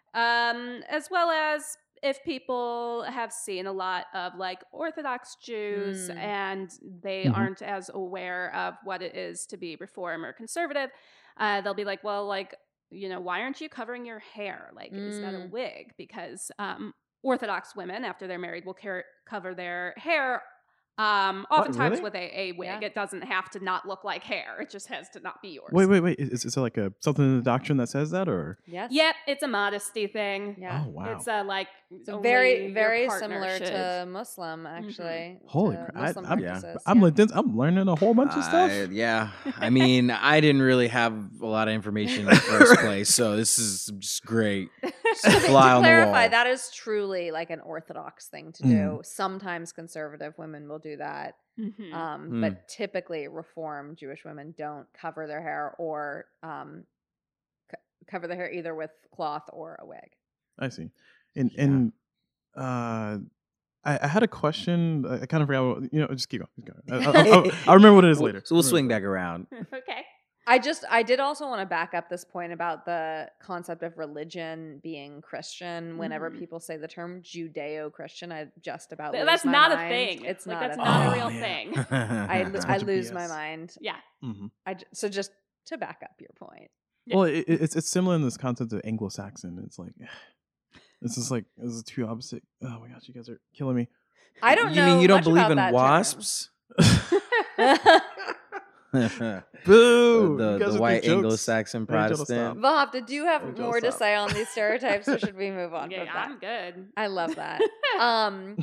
Um as well as if people have seen a lot of like Orthodox Jews Mm. and they Mhm. aren't as aware of what it is to be Reform or conservative, uh, they'll be like, well, like, you know, why aren't you covering your hair? Like, is that a Mm. wig? Because um, Orthodox women, after they're married, will care- cover their hair. Um, oftentimes really? with a, a wig. Yeah. It doesn't have to not look like hair. It just has to not be yours. Wait, wait, wait. Is, is it like a something in the doctrine that says that, or? Yes. Yep, it's a modesty thing. Yeah. Oh wow. It's a like So only very, your very partner similar should- to Muslim, actually. Holy to crap! I- Muslim I'm- Yeah. practices. I'm yeah. like this. I'm learning a whole bunch of stuff. I- yeah. I mean, I didn't really have a lot of information in the first place, so this is just great. to, Just fly to on the clarify, wall. that is truly like an Orthodox thing to do. Sometimes conservative women will do that, Mhm. um, Mm. but typically Reform Jewish women don't cover their hair or um, c- cover their hair either with cloth or a wig. I see. And Yeah. and uh, I, I had a question. I, I kind of forgot. What, you know, just keep going. Keep going. I, I, I, I remember what it is later. So we'll swing back around. okay. I just I did also want to back up this point about the concept of religion being Christian. Whenever Mhm. people say the term Judeo-Christian, I just about Th- lose That's my not mind. a thing. It's like not that's a not thing. a real Oh, yeah. thing. I, That's a I bunch of lose B my S. mind. Yeah. hmm I j- so just to back up your point. Yeah. Well, it, it's it's similar in this concept of Anglo-Saxon. It's like this is like this is two opposite. Oh my gosh, you guys are killing me. I don't You know. mean you don't much believe about in that term. wasps? Boo! the You guys the are white jokes. Anglo-Saxon I need y'all to Protestant. Vahav, did you have Hey, Joe, more to stop. say on these stereotypes, or should we move on Yeah, from that? I'm good. I love that. Um,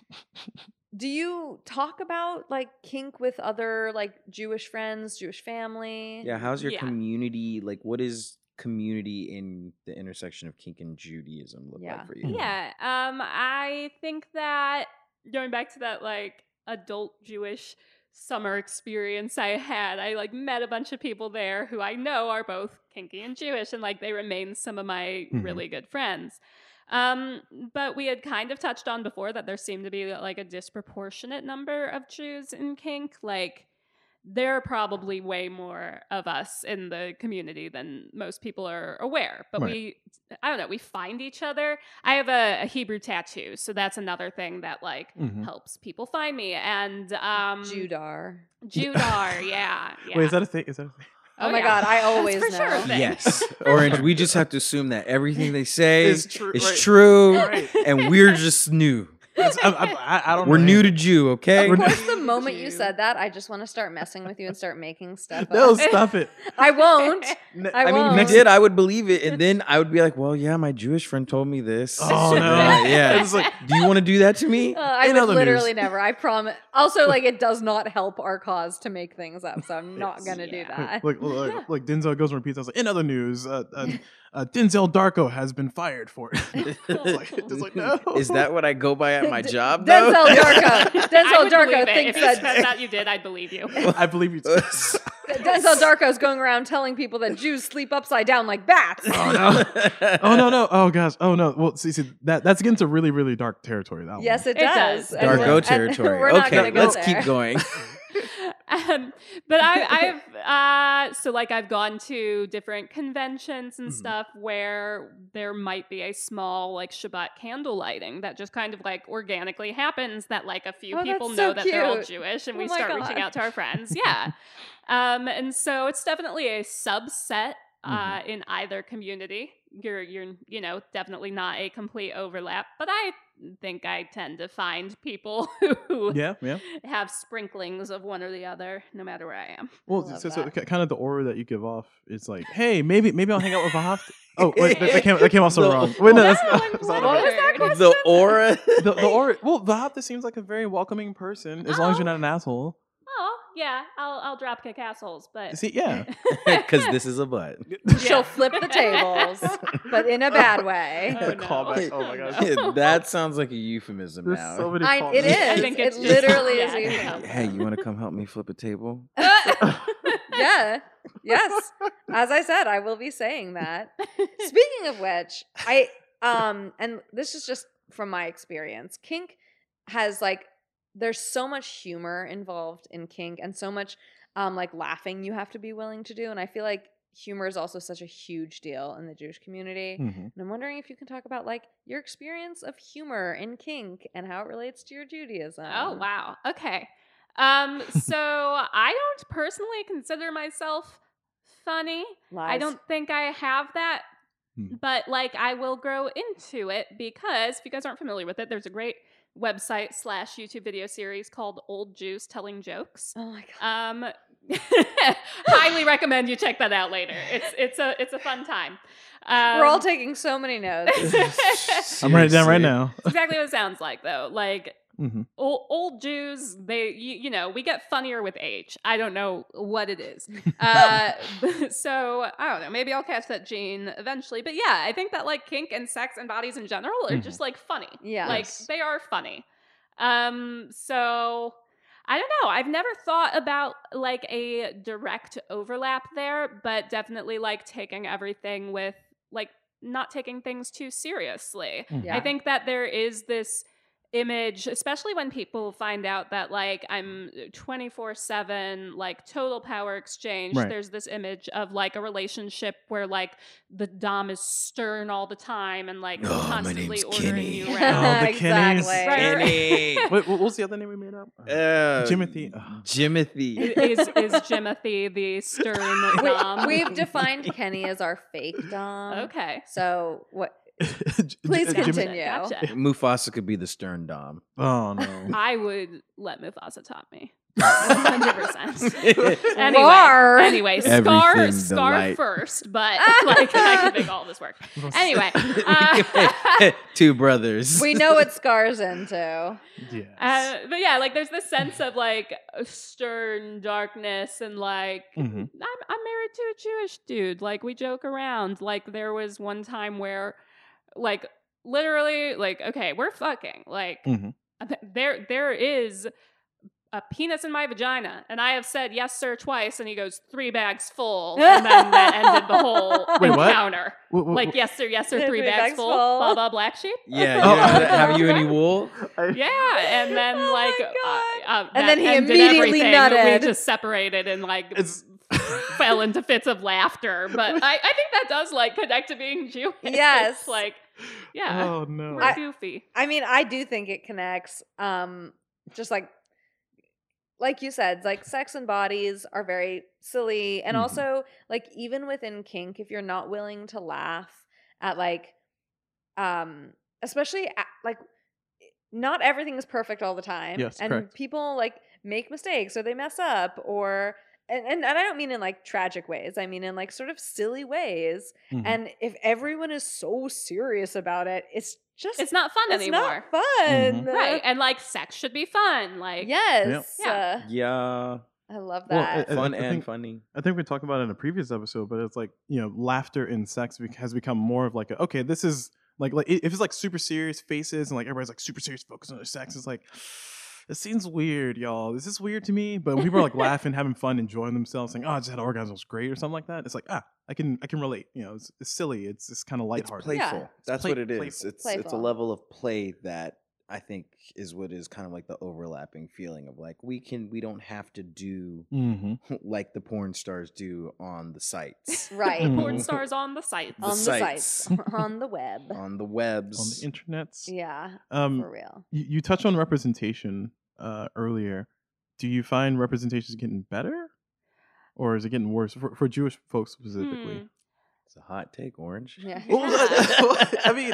do you talk about like kink with other like Jewish friends, Jewish family? Yeah, how's your Yeah. community? Like, what is community in the intersection of kink and Judaism look Yeah. like for you? Yeah. Um, I think that going back to that like adult Jewish summer experience I had, I like met a bunch of people there who I know are both kinky and Jewish, and like they remain some of my Mhm. really good friends. Um, but we had kind of touched on before that there seemed to be like a disproportionate number of Jews in kink. Like there are probably way more of us in the community than most people are aware. But Right. we, I don't know, we find each other. I have a, a Hebrew tattoo, so that's another thing that like Mhm. helps people find me. And um, Judar. Judar, yeah, yeah. Wait, is that a thing? Is that a thing? Oh, my yeah. God, I That's always for know. sure a thing. Yes, Orange. We just have to assume that everything they say It's is true, true, right. true Right. and we're just new. It's- I, I, I, I don't We're know. new to Jew, okay? Of We're course, new the moment you Jew. said that, I just want to start messing with you and start making stuff No, up. stop it. I won't. N- I I mean, won't. if you did, I would believe it, and then I would be like, "Well, yeah, my Jewish friend told me this." Oh So no! then, yeah. It's like Do you want to do that to me? Uh, I In would other literally news. never. I promise. Also, like, it does not help our cause to make things up, so I'm not Yes. gonna do Yeah. that. like, like, like Denzel goes and repeats. I was like, in other news, uh, uh, uh, Denzel Darko has been fired for it. It's like, it's like, no. Is that what I go by at my D- job? Denzel though? Darko. I Denzel would Darko believe it. thinks if you said that that you did, I'd believe you. I believe you. Too. Denzel Darko's going around telling people that Jews sleep upside down like bats. Oh no! Oh no! No! Oh gosh! Oh no! Well, see, see that that's getting to really, really dark territory. That Yes, one. it It does. does. And we're- Darko and territory. We're not Okay, gonna go let's there. keep going. um, but I, I've uh, so like I've gone to different conventions and Mhm. stuff where there might be a small like Shabbat candle lighting that just kind of like organically happens. That like a few Oh, people that's know so that they're all cute. Jewish, and Oh we my start God. reaching out to our friends. Yeah, um, and so it's definitely a subset. Uh, Mhm. in either community, you're you're you know definitely not a complete overlap, but I think I tend to find people who Yeah, yeah. have sprinklings of one or the other, no matter where I am. Well, love so, so that. ki- kind of the aura that you give off. It's like, hey, maybe maybe I'll hang out with Vahav. Oh, wait, that, that came that came off so The- wrong. Wait, no, No, that's not. I'm that's not glad it. was that question? The aura. the, the aura. Well, Vahav seems like a very welcoming person, as long as you're Oh. not an asshole. Oh, yeah, I'll I'll drop kick assholes, but See, yeah. Because this is a butt. She'll Yeah. flip the tables, but in a bad way. Oh, The no. callback. Oh my gosh. no. That sounds like a euphemism There's now. so many. I, call- it is. I think it it's just- literally yeah, is. yeah. euphemism. Hey, you want to come help me flip a table? Yeah. Yes. As I said, I will be saying that. Speaking of which, I um and this is just from my experience. Kink has like there's so much humor involved in kink and so much um like laughing you have to be willing to do, and I feel like humor is also such a huge deal in the Jewish community. Mhm. And I'm wondering if you can talk about like your experience of humor in kink and how it relates to your Judaism. Oh wow. Okay. Um. So I don't personally consider myself funny. I Lies. don't think I have that, Hmm. but like I will grow into it because if you guys aren't familiar with it, there's a great website slash YouTube video series called Old Jews Telling Jokes. Oh my god. Um, highly recommend you check that out later. It's it's a it's a fun time. Um, We're all taking so many notes. I'm writing it down right Seriously. now. It's exactly what it sounds like though. Like Mhm. old, old Jews, they you, you know we get funnier with age. I don't know what it is. Uh, so I don't know. Maybe I'll catch that gene eventually. But yeah, I think that like kink and sex and bodies in general are Mhm. just like funny. Yeah. like Yes. they are funny. Um, so I don't know. I've never thought about like a direct overlap there, but definitely like taking everything with like not taking things too seriously. Mhm. Yeah. I think that there is this image, especially when people find out that like I'm twenty-four seven, like total power exchange. Right. There's this image of like a relationship where like the dom is stern all the time and like Oh, my constantly name's ordering Kenny. you Oh, around. the exactly. Kennys. Right, right. Kenny. Wait, what was the other name we made up? Uh, Jimothy. Ugh. Jimothy. is is Jimothy the stern dom? We, we've defined Kenny as our fake dom. Okay. So what? J- Please J- Jimmy- continue. Gotcha. Mufasa could be the stern dom. Oh no. I would let Mufasa top me. one hundred percent. Anyway, Roar. anyway, Scar, Everything Scar delight. first, but like I can make all this work. Anyway, uh, Two brothers. We know what Scar's into. Yes. uh, but yeah, like there's this sense of like stern darkness and like Mhm. I'm I'm married to a Jewish dude. Like we joke around. Like there was one time where, like literally, like okay, we're fucking. Like Mhm. there there is a penis in my vagina, and I have said yes, sir, twice, and he goes three bags full, and then that ended the whole Wait, what? encounter. Wh- wh- Like yes, sir, yes, sir, three, Three bags, bags full, full. blah blah black sheep. Yeah. Oh. yeah. Have you any wool? Yeah, and then Oh like, my uh, uh, And that then he ended immediately everything. nutted. We just separated and like It's fell into fits of laughter. But I, I think that does like connect to being Jewish. Yes. like yeah, Oh no. we're I- goofy. I mean, I do think it connects. Um, just like, like you said, like sex and bodies are very silly, and Mhm. also like even within kink, if you're not willing to laugh at like, um, especially at, like, not everything is perfect all the time, Yes, and correct. people like make mistakes or they mess up or. And, and, and I don't mean in like tragic ways. I mean in like sort of silly ways. Mhm. And if everyone is so serious about it, it's just It's not fun it's anymore. not fun. Mhm. Right. And like sex should be fun. Like Yes. Yeah. uh, Yeah. I love Well, that. I- Fun I and think- funny. I think we talked about it in a previous episode, but it's like, you know, laughter in sex bec- has become more of like, a, okay, this is like, like if it's like super serious faces and like everybody's like super serious focus on their sex, it's like, it seems weird, y'all. Is this weird to me? But when people are like laughing, having fun, enjoying themselves, saying, "Oh, I just had an orgasm, it was great," or something like that, it's like, ah, I can, I can relate. You know, it's, it's silly. It's it's kind of It's lighthearted. playful. Yeah. That's play- what it is. playful. It's it's a Playful. level of play that I think is what is kind of like the overlapping feeling of like we can we don't have to do Mm-hmm. like the porn stars do on the sites. Right. Mm. porn stars on the sites. The On the sites. sites. On the web. on the webs. On the internets. Yeah. Um, For real. you, you touched on representation uh, earlier. Do you find representation is getting better, or is it getting worse for, for Jewish folks specifically? Hmm. It's a hot take, Orange. Yeah. I mean,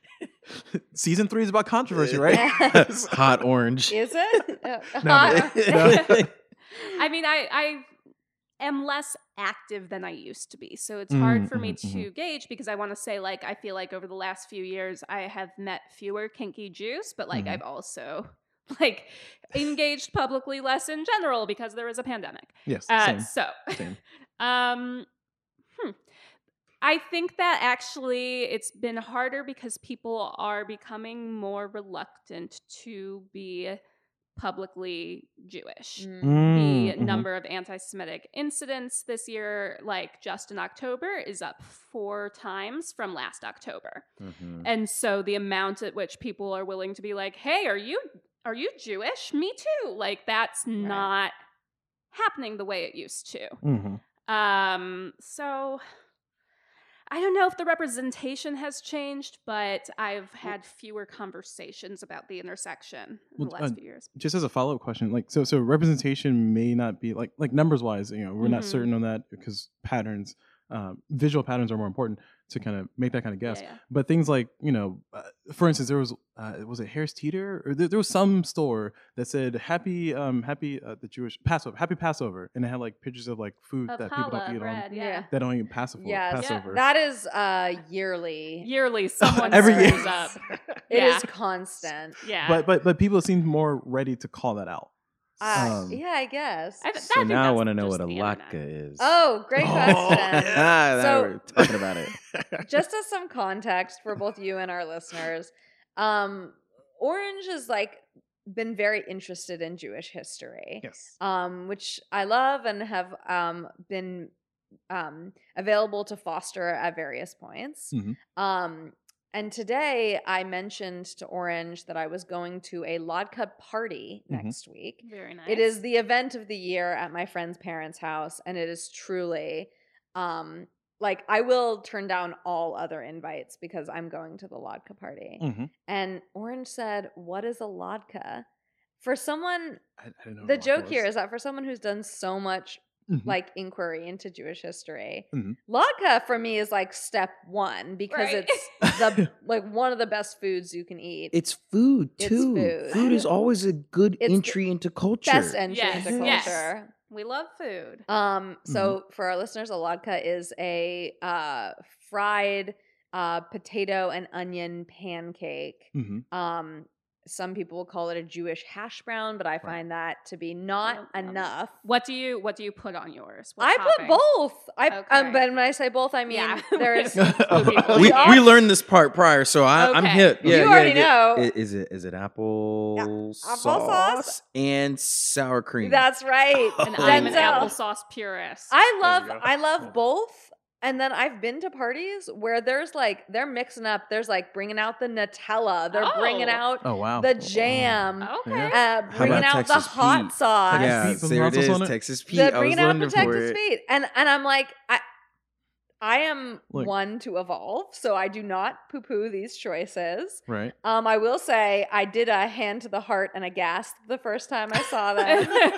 season three is about controversy, right? Hot orange. Is it? Uh, No, hot- no. I mean, I, I am less active than I used to be. So it's hard Mm, for me mhm, to gauge because I want to say, like, I feel like over the last few years, I have met fewer kinky Jews, but like, Mhm. I've also like engaged publicly less in general because there was a pandemic. Yes, Uh, same. so, Same. um, hmm. I think that actually it's been harder because people are becoming more reluctant to be publicly Jewish. Mm. The Mm, mhm. number of anti-Semitic incidents this year, like just in October, is up four times from last October. Mhm. And so the amount at which people are willing to be like, "Hey, are you are you Jewish? Me too." Like that's not happening the way it used to. Mhm. Um, so I don't know if the representation has changed, but I've had fewer conversations about the intersection in Well, the last uh, few years. Just as a follow up question, like so, so representation may not be like like numbers wise. You know, we're not Mhm. certain on that because patterns, um, visual patterns are more important to kind of make that kind of guess. Yeah, yeah. But things like you know, uh, for instance, there was uh, was it Harris Teeter or there, there was some store that said happy um happy uh, the Jewish Passover happy Passover, and it had like pictures of like food Of that people don't challah eat bread, on yeah. Yeah. that don't eat Passover. Yes. Yeah, Passover. That is uh yearly. Yearly, someone Every year. screws up. It Yeah. is constant. Yeah. But but but people seem more ready to call that out. Uh, Um, yeah, I guess. I, th- I So think now I that's want to know just what a the latke internet. is. Oh, great Oh, question. ah, now So- we're talking about it. Just as some context for both you and our listeners, um, Orange has like been very interested in Jewish history, Yes. um, which I love and have um, been um, available to foster at various points. Mhm. Um, and today I mentioned to Orange that I was going to a latke party Mhm. next week. Very nice. It is the event of the year at my friend's parents' house, and it is truly, um, like I will turn down all other invites because I'm going to the latke party. Mhm. And Orange said, "What is a latke?" For someone, I, I didn't know the what joke was. here is that for someone who's done so much Mhm. like inquiry into Jewish history, Mhm. latke for me is like step one because Right. it's the like one of the best foods you can eat. It's food It's too. food. is always a good It's the entry into culture. Best entry Yes, into yes. culture. We love food. Um, so for our listeners, a latke is a uh, fried uh, potato and onion pancake. Mhm. Um, some people will call it a Jewish hash brown, but I find that to be not Um, enough. What do you What do you put on yours? What I topping? put both. I Okay. um, but when I say both, I mean Yeah. there's Food people. we, Yeah. we learned this part prior, so I, I'm Okay. hip. Yeah, You yeah, already yeah. know. I- Is it is it apple Applesauce? sauce and sour cream? That's right. And Oh. I'm an Denzel. applesauce purist. I There love you go. I love Yeah. both. And then I've been to parties where there's like they're mixing up. There's like bringing out the Nutella. They're bringing Oh. out Oh wow. the jam. okay. Yeah. Uh, How bringing about out the Texas hot Pete? sauce. Texas yeah, Pete, some there hot it sauce is, on it? Texas Pete. The, I was bringing out the wondering for Texas it. Pete. And and I'm like, I I am Look. one to evolve, so I do not poo-poo these choices. Right. Um, I will say I did a hand to the heart and a gasp the first time I saw them.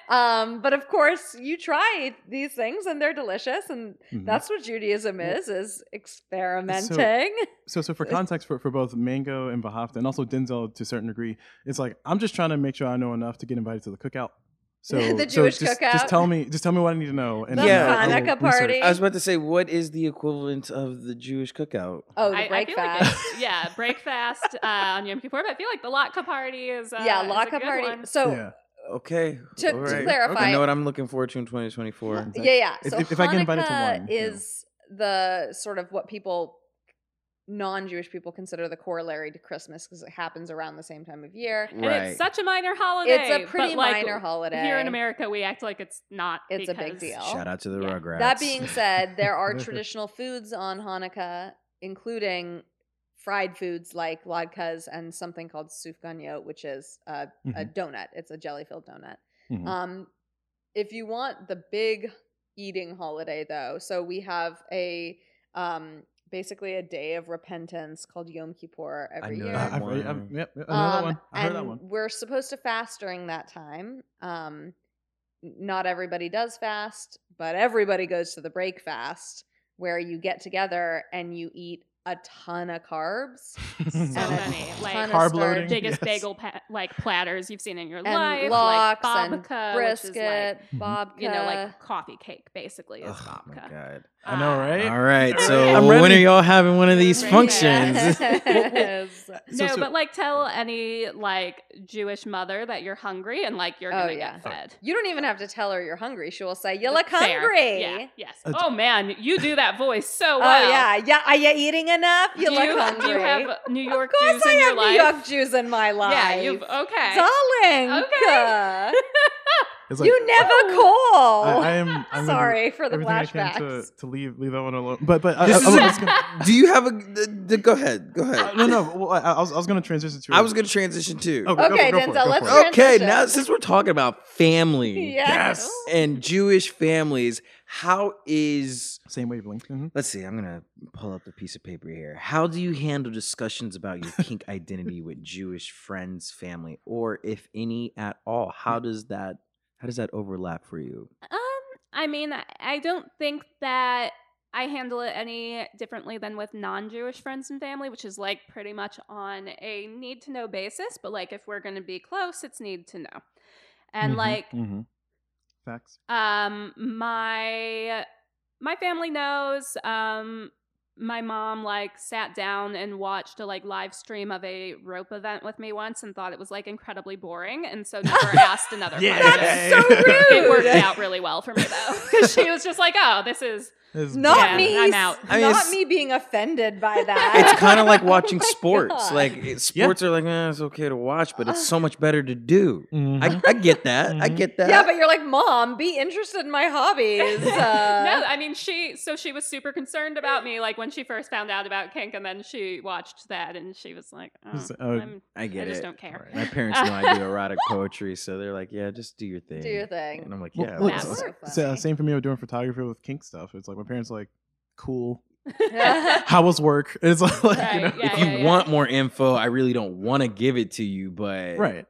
um, but of course, you try these things and they're delicious, and Mhm. that's what Judaism is: is experimenting. So, so for context for, for both Mango and Vahafta, and also Denzel to a certain degree, it's like I'm just trying to make sure I know enough to get invited to the cookout. So The so Jewish just, cookout. Just tell me, just tell me what I need to know. And The Yeah. I'll- I'll Hanukkah research. party. I was about to say, what is the equivalent of the Jewish cookout? Oh, the I, I break feel fast. like it's, yeah, break fast uh, on Yom Kippur. But I feel like the latke party is uh, yeah, is a latke good party. one. So Yeah. Okay. To- all to right. clarify- I know what I'm looking forward to in twenty twenty-four. yeah, yeah. If- So if- if I get invited to Hanukkah one, yeah. is the sort of what people, non-Jewish people, consider the corollary to Christmas because it happens around the same time of year. And Right. it's such a minor holiday. It's a pretty but, like, minor holiday. Here in America, we act like it's not. It's a big because- deal. Shout out to the Yeah. Rugrats. That being said, there are traditional foods on Hanukkah, including fried foods like latkes and something called sufganiyot, which is a, a donut. It's a jelly-filled donut. Mhm. Um, if you want the big eating holiday, though, so we have a um, basically a day of repentance called Yom Kippur every know year. that I, I've, one. I've, I've, yep, I know that Um, one. I heard and that one. we're supposed to fast during that time. Um, n- not everybody does fast, but everybody goes to the break fast where you get together and you eat a ton of carbs So and a many, like, ton of Carb starch loading. biggest Yes. bagel pa- like platters you've seen in your and life, lox like and babka, which is brisket, Mhm. babka. like, you know, like coffee cake, basically is Oh my babka. god. I know, right? All right. All So right. I'm when ready. are y'all having one of these Ready. functions? Yes. So- No, so- but like tell any like Jewish mother that you're hungry and like you're Oh, gonna yeah. get fed. You don't even have to tell her you're hungry. She will say, "You look Fair. hungry." Yeah. Yes. Uh, Oh man, you do that voice so Oh well. yeah, yeah. Are you eating enough? You do look you, hungry. Do you have New York of course Jews I in have your New life? York Jews in my life. Yeah, you've okay. Darling. Okay. It's like, you never call. I, I am. I'm gonna do Sorry for the everything I can to, flashbacks. to leave leave that one alone. But but I, This I, is I a- was gonna, Do you have a? The, the, go ahead. Go uh, ahead. no no. Well, I, I was I was gonna transition to. I was going to transition too. Okay, go Okay, for it, go for it, Denzel, go let's for it. Okay, transition. now since we're talking about family Yes. and Jewish families, how is Same wavelength. Mhm. let's see, I'm gonna pull up a piece of paper here. How do you handle discussions about your kink identity with Jewish friends, family, or if any at all? How does that how does that overlap for you? Um, I mean, I- I don't think that I handle it any differently than with non-Jewish friends and family, which is like pretty much on a need to know basis. But like, if we're going to be close, it's need to know. And Mhm, like, mhm. Facts. um, my my family knows. Um, my mom like sat down and watched a like live stream of a rope event with me once and thought it was like incredibly boring, and so never asked another Yeah. question. That's so rude. It worked out really well for me though, because she was just like, "Oh, this is It's Not Yeah, me. I'm out. I mean, not it's- me being offended by that. It's kind of like Oh watching my sports. God. Like it, sports are like, eh, it's okay to watch, but it's so much better to do. Mhm. I, I get that. I Mhm. get that. yeah, but you're like, Mom, be interested in my hobbies. Uh, no." I mean, she so she was super concerned about me, like when when she first found out about kink, and then she watched that, and she was like, "Oh, Just, uh, I'm, I get I just it. don't care." My parents know I do erotic poetry, so they're like, "Yeah, just do your thing." Do your thing. And I'm like, Well, "Yeah." well, That's whatever." so s- s- uh, funny. same for me with doing photography with kink stuff. It's like my parents are like, cool. Yeah. How was work? It's like, you Right, know, yeah, if you yeah, yeah. want more info, I really don't want to give it to you, but right.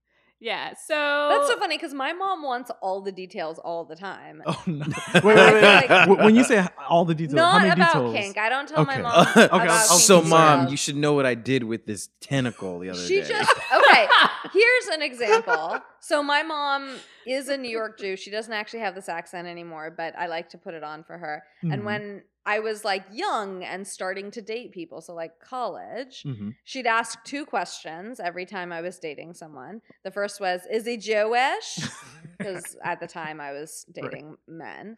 Yeah. So That's so funny because my mom wants all the details all the time. Oh no! Wait, wait, wait. I feel like- Wh- when you say all the details, how Not many about details? kink. I don't tell my Okay. mom Okay, about I'll- I'll kink so, keep mom, details. you should know what I did with this tentacle the other She day. just okay. Here's an example. So my mom is a New York Jew. She doesn't actually have this accent anymore, but I like to put it on for her. And Mhm. when I was like young and starting to date people, so like college, Mhm. she'd ask two questions every time I was dating someone. The first was, "Is he Jewish?" Because at the time I was dating men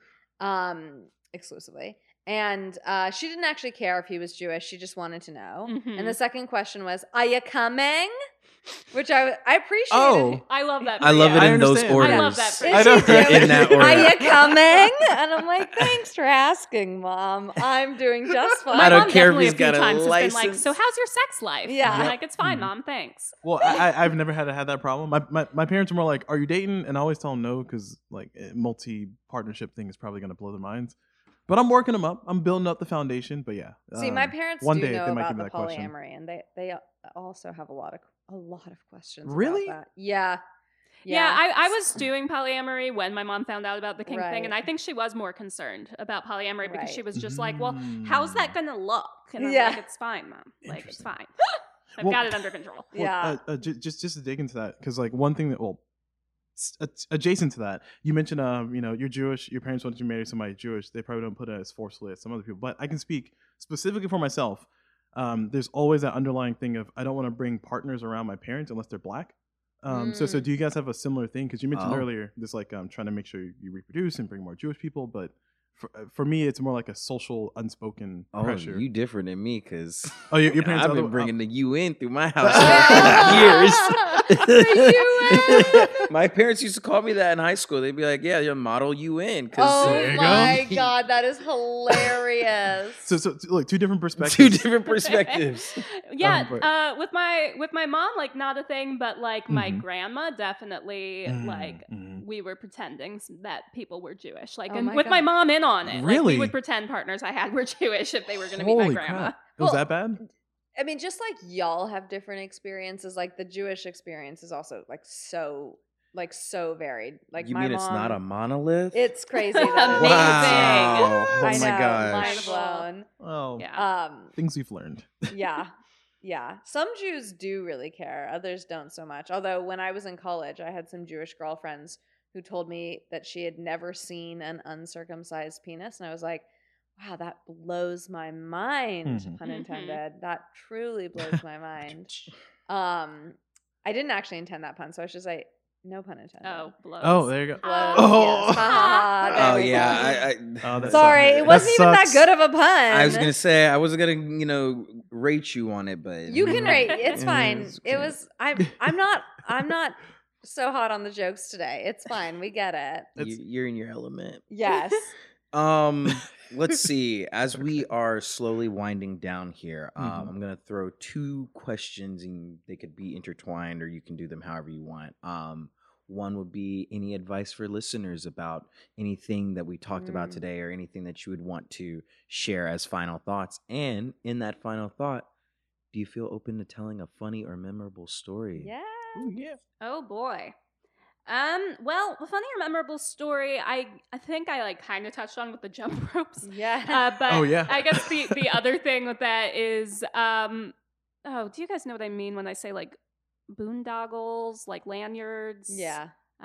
um, exclusively. And uh, she didn't actually care if he was Jewish. She just wanted to know. Mhm. And the second question was, "Are you coming?" Which I I appreciated. Oh, I love that. I for love you. it I in those understand. orders. I love that for Is I know, she right? Jewish? In that Are order. you coming? And I'm like, thanks for asking, Mom. I'm doing just fine. My I don't mom care if definitely he's a few got a times has been like, license. "So how's your sex life?" Yeah. I'm like, "It's fine, Mhm. mom. Thanks." Well, I, I- I've never had to have that problem. My, my my parents are more like, "Are you dating?" And I always tell them no because like multi partnership thing is probably gonna blow their minds. But I'm working them up. I'm building up the foundation. But yeah, See, my um, parents one do day know they might about give me the that question. polyamory, and they they also have a lot of a lot of questions. Really? About that. Yeah. Yeah, I, I was doing polyamory when my mom found out about the kink Right. thing, and I think she was more concerned about polyamory because she Right. was just like, "Well, how's that gonna look?" And I'm Yeah. like, "It's fine, mom. Like, it's Interesting. fine. I've Well- got it under control." Well, Yeah. uh, uh, ju- just just to dig into that, because like one thing that well, s- ad- adjacent to that, you mentioned um you know you're Jewish, your parents wanted you to marry somebody Jewish. They probably don't put it as forcefully as some other people, but I can speak specifically for myself. Um, there's always that underlying thing of I don't want to bring partners around my parents unless they're black. Um, so so Mm. do you guys have a similar thing? Because you mentioned Oh. earlier this like um trying to make sure you reproduce and bring more Jewish people, but for, uh, for me it's more like a social unspoken Oh, pressure. you different than me because oh, your, your parents. I've are been other- bringing the U N through my Oh. house for years. The U N. My parents used to call me that in high school. They'd be like, "Yeah, you're model U N." Oh There you go. my god, that is hilarious. So so t- look, two different perspectives. Two different perspectives. Yeah, Um, but- uh, with my with my mom, like not a thing, but like my Mhm. grandma definitely Mm, like mhm. we were pretending s- that people were Jewish, like Oh and my with my God. mom in on it. Like, Really? we would pretend partners I had were Jewish if they were going to meet Holy my grandma. crap! It was Well, that bad? I mean, just like y'all have different experiences, like the Jewish experience is also like so like so varied. Like You my mean mom, it's not a monolith? It's crazy. That Amazing. Wow. Oh I my know, gosh. mind blown. Oh, Yeah. Um, things we've learned. yeah, yeah. Some Jews do really care. Others don't so much. Although when I was in college, I had some Jewish girlfriends who told me that she had never seen an uncircumcised penis, and I was like, wow, that blows my mind. Mhm. Pun Mhm. intended. That truly blows my mind. Um, I didn't actually intend that pun, so I should say no pun intended. Oh, blows. Oh, there you go. Blows, Oh. yes. Ha, ha, ha, there Oh we yeah, go. I, I, Oh, that Sorry, sucks. it wasn't That even that sucks. good of a pun. I was gonna say I wasn't gonna you know rate you on it, but You can rate. It's Yeah, fine. it's It okay. was. I'm. I'm not. I'm not so hot on the jokes today. It's fine. We get it. It's- You, you're in your element. Yes. Um, let's see. As we are slowly winding down here, um, Mhm. I'm gonna throw two questions, and they could be intertwined, or you can do them however you want. Um, one would be any advice for listeners about anything that we talked about Mm. today, or anything that you would want to share as final thoughts. And in that final thought, do you feel open to telling a funny or memorable story? Yeah. Ooh, yeah. Oh boy. Um, well, the funny or memorable story, I I think I like kind of touched on with the jump ropes. Yeah. Uh, but Oh, yeah. I guess the the other thing with that is, um, oh, do you guys know what I mean when I say like boondoggles, like lanyards? yeah.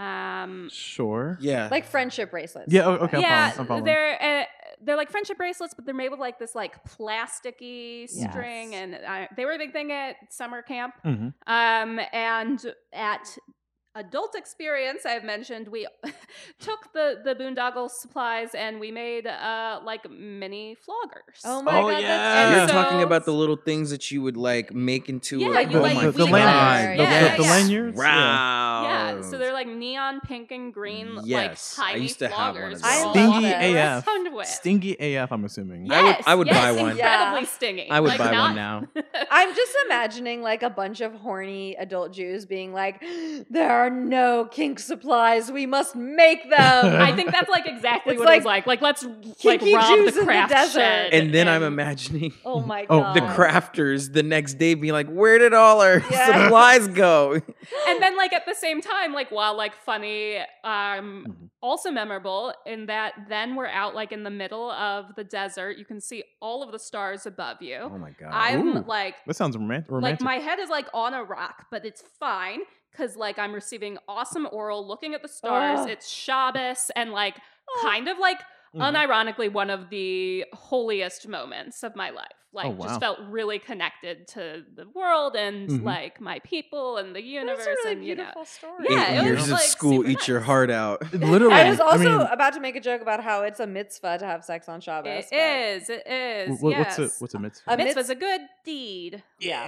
Um, Sure. Yeah. Like friendship bracelets. Yeah. Oh, okay. I'm yeah, following, I'm following. they're uh, they're like friendship bracelets, but they're made with like this like plasticky Yes. string, and uh, they were a big thing at summer camp. Mhm. Um, and at adult experience, I've mentioned we took the the boondoggle supplies and we made uh like mini floggers. Oh my Oh, god. yeah. That's You're And so- talking about the little things that you would like make into Yeah, like you, oh like, my the, weave the, it lanyards. together. The, Yeah, the, the yeah. lanyards. Yeah. Wow. Yeah, so they're like neon pink and green, Yes, I like tiny used to have one floggers. of we're those. all I love Stingy it. walking A F. around with. Stingy A F, I'm assuming. Yes, I would- I would yes, buy one. Incredibly Yeah. stingy. I would like, buy not, one now. I'm just imagining like a bunch of horny adult Jews being like, "There are no kink supplies. We must make them." I think that's like exactly It's what it was like like. Like let's like kinky rob Jews the in the craft desert. shed. And then I'm imagining Oh my Oh, god. the crafters the next day being like, where did all our Yeah. supplies go? and then like at the same time, like while like funny, um, Mhm. also memorable in that then we're out like in the middle of the desert. You can see all of the stars above you. Oh my god. I'm Ooh. like That sounds romantic. like romantic. my head is like on a rock, but it's fine because like I'm receiving awesome oral, looking at the stars. Ugh. It's Shabbos and like kind of like Mhm. unironically one of the holiest moments of my life. Like Oh, wow. just felt really connected to the world and Mhm. like my people and the universe. That's a really and you know, beautiful story. Yeah, Eight it years was, of like, school super eat your nice. heart out. Literally. I was also mean, about to make a joke about how it's a mitzvah to have sex on Shabbos. it but- is. It is. what, yes. what's a what's a mitzvah? A Mitzvah's mitz- a good deed. Yeah.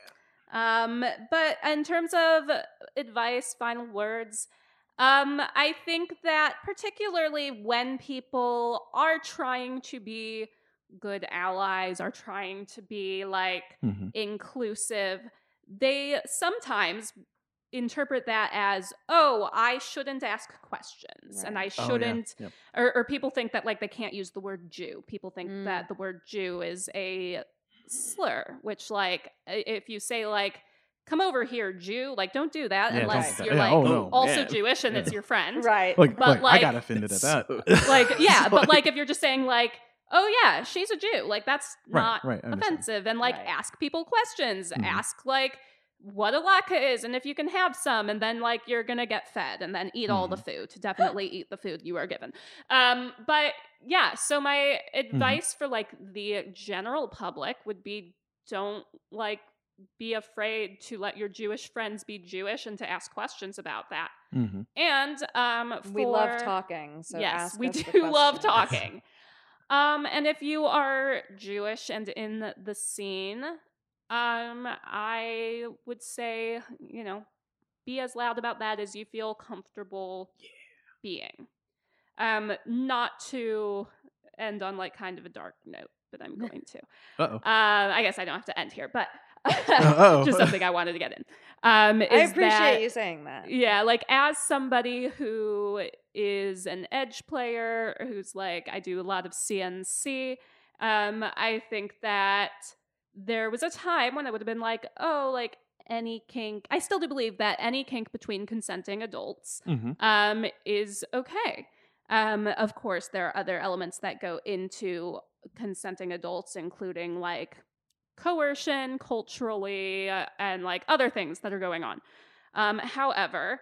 Um, but in terms of advice, final words, um, I think that particularly when people are trying to be good allies, are trying to be like Mhm. inclusive, they sometimes interpret that as, oh, I shouldn't ask questions and I Right. Oh, yeah. shouldn't, Yep. or, or people think that like they can't use the word Jew. People think Mm. that the word Jew is a slur, which like i- if you say like, come over here, Jew, like don't do that Yeah, don't unless do that. you're Yeah, like oh, no. also man. Jewish and Yeah. it's your friend. Right. Like, But, like, I like- got offended at that. Like, yeah, but It's like if you're just saying like, oh yeah, she's a Jew, like that's Right, not right, I understand. offensive. And like Right. ask people questions. Mhm. Ask like what a latke is and if you can have some, and then like you're gonna get fed and then eat all the Mm-hmm. food. Definitely eat the food you are given. Um, but yeah, so my Mm-hmm. advice for like the general public would be don't like be afraid to let your Jewish friends be Jewish and to ask questions about that. hmm And um We love for- talking. So yes, ask we us the do love questions. talking. Um, and if you are Jewish and in the scene, um, I would say, you know, be as loud about that as you feel comfortable being. Um, not to end on like kind of a dark note, but I'm going to. Uh-oh. Uh, I guess I don't have to end here, but Uh-oh. just something I wanted to get in. Um, I is appreciate that- you saying that. yeah, like as somebody who is an edge player, who's like, I do a lot of C N C, um, I think that there was a time when I would have been like, oh, like any kink, I still do believe that any kink between consenting adults hmm um, is okay. Um, of course, there are other elements that go into consenting adults, including like coercion culturally uh, and like other things that are going on. Um, however,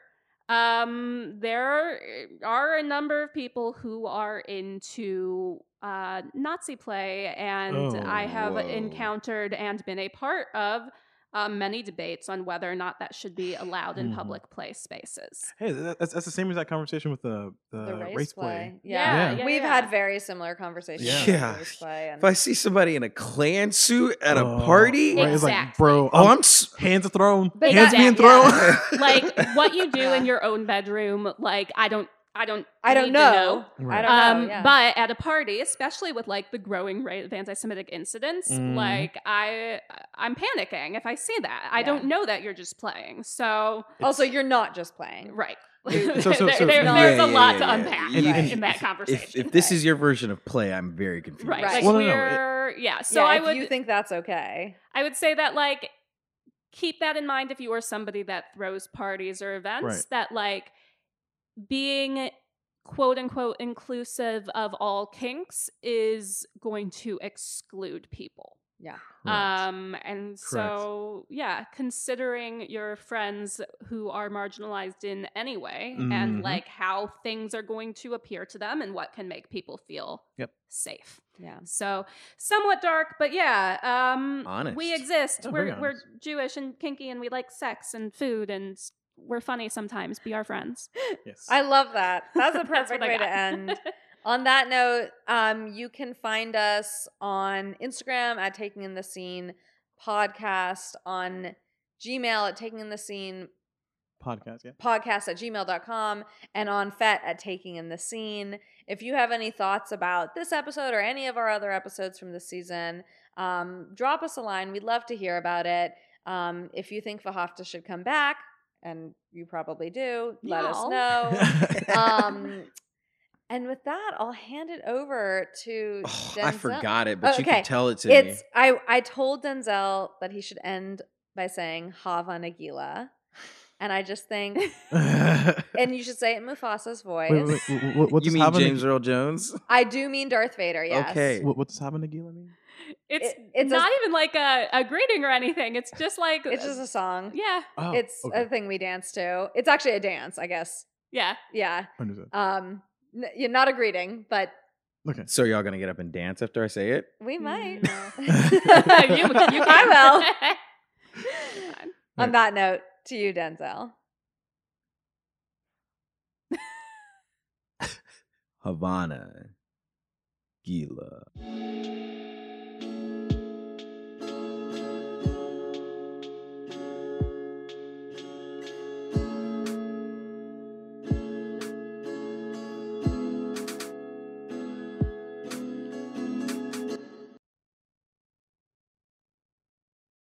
um, there are a number of people who are into uh, Nazi play, and Oh, I have whoa. encountered and been a part of um, many debates on whether or not that should be allowed in Mhm. public play spaces. Hey, that- that's, that's the same as that conversation with the the, The race, race play. play. Yeah. Yeah, yeah, We've yeah. had very similar conversations Yeah. about Yeah. race play. And If I see somebody in a Klan suit at a Oh, party, right, it's like, Exactly. bro, oh, um, I'm s- hands are thrown, But hands that- being yeah. thrown. Like what you do Yeah. in your own bedroom, like I don't, I don't, I don't need know. to know. Right. I don't know. Um, yeah. But at a party, especially with like the growing rate of anti-Semitic incidents, Mhm. like I, I'm panicking if I see that. I Yeah. don't know that you're just playing. So also, you're not just playing. right, So- so- There- so- there- Yeah, there's yeah, a lot yeah, to yeah. unpack And- in, and in that if, conversation. if this Right. is your version of play, I'm very confused. right, Right. like Well, no, no, we're yeah. So yeah, I if would you think that's okay. I would say that like keep that in mind if you are somebody that throws parties or events, Right. that like being quote unquote inclusive of all kinks is going to exclude people. Yeah. Correct. Um and so yeah, considering your friends who are marginalized in any way and Mhm. like how things are going to appear to them and what can make people feel Yep. safe. Yeah. So somewhat dark, but yeah, um, Honest. we exist. Oh, very we're we're honest. Jewish and kinky, and we like sex and food, and we're funny sometimes. Be our friends. Yes. I love that. That's a That's perfect what I way to got. end. On that note, um, you can find us on Instagram at Taking in the Scene Podcast, on Gmail at Taking in the Scene Podcast, yeah. podcast at gmail dot com and on Fet at Taking in the Scene. If you have any thoughts about this episode or any of our other episodes from this season, um, drop us a line. We'd love to hear about it. Um, if you think Vahafta should come back, and you probably do, let us Y'all. know. um, and with that, I'll hand it over to Oh, Denzel. I forgot it, but Oh, you okay. can tell it to It's me. I, I told Denzel that he should end by saying Hava Nagila. And I just think, and you should say it in Mufasa's voice. Wait, wait, wait, what, what You does mean Hava James Nagila- Earl Jones? I do mean Darth Vader, yes. Okay. What, what does Hava Nagila mean? It's, It- it's a- not even like a, a greeting or anything. It's just like It's just a song. yeah, Oh, It's okay. a thing we dance to. It's actually a dance, I guess. yeah. Yeah. Understood. Um, n- yeah, not a greeting, but Okay. So y'all gonna get up and dance after I say it? we might. you, you can. I will. Fine. On that note, to you, Denzel. Havana, Gila.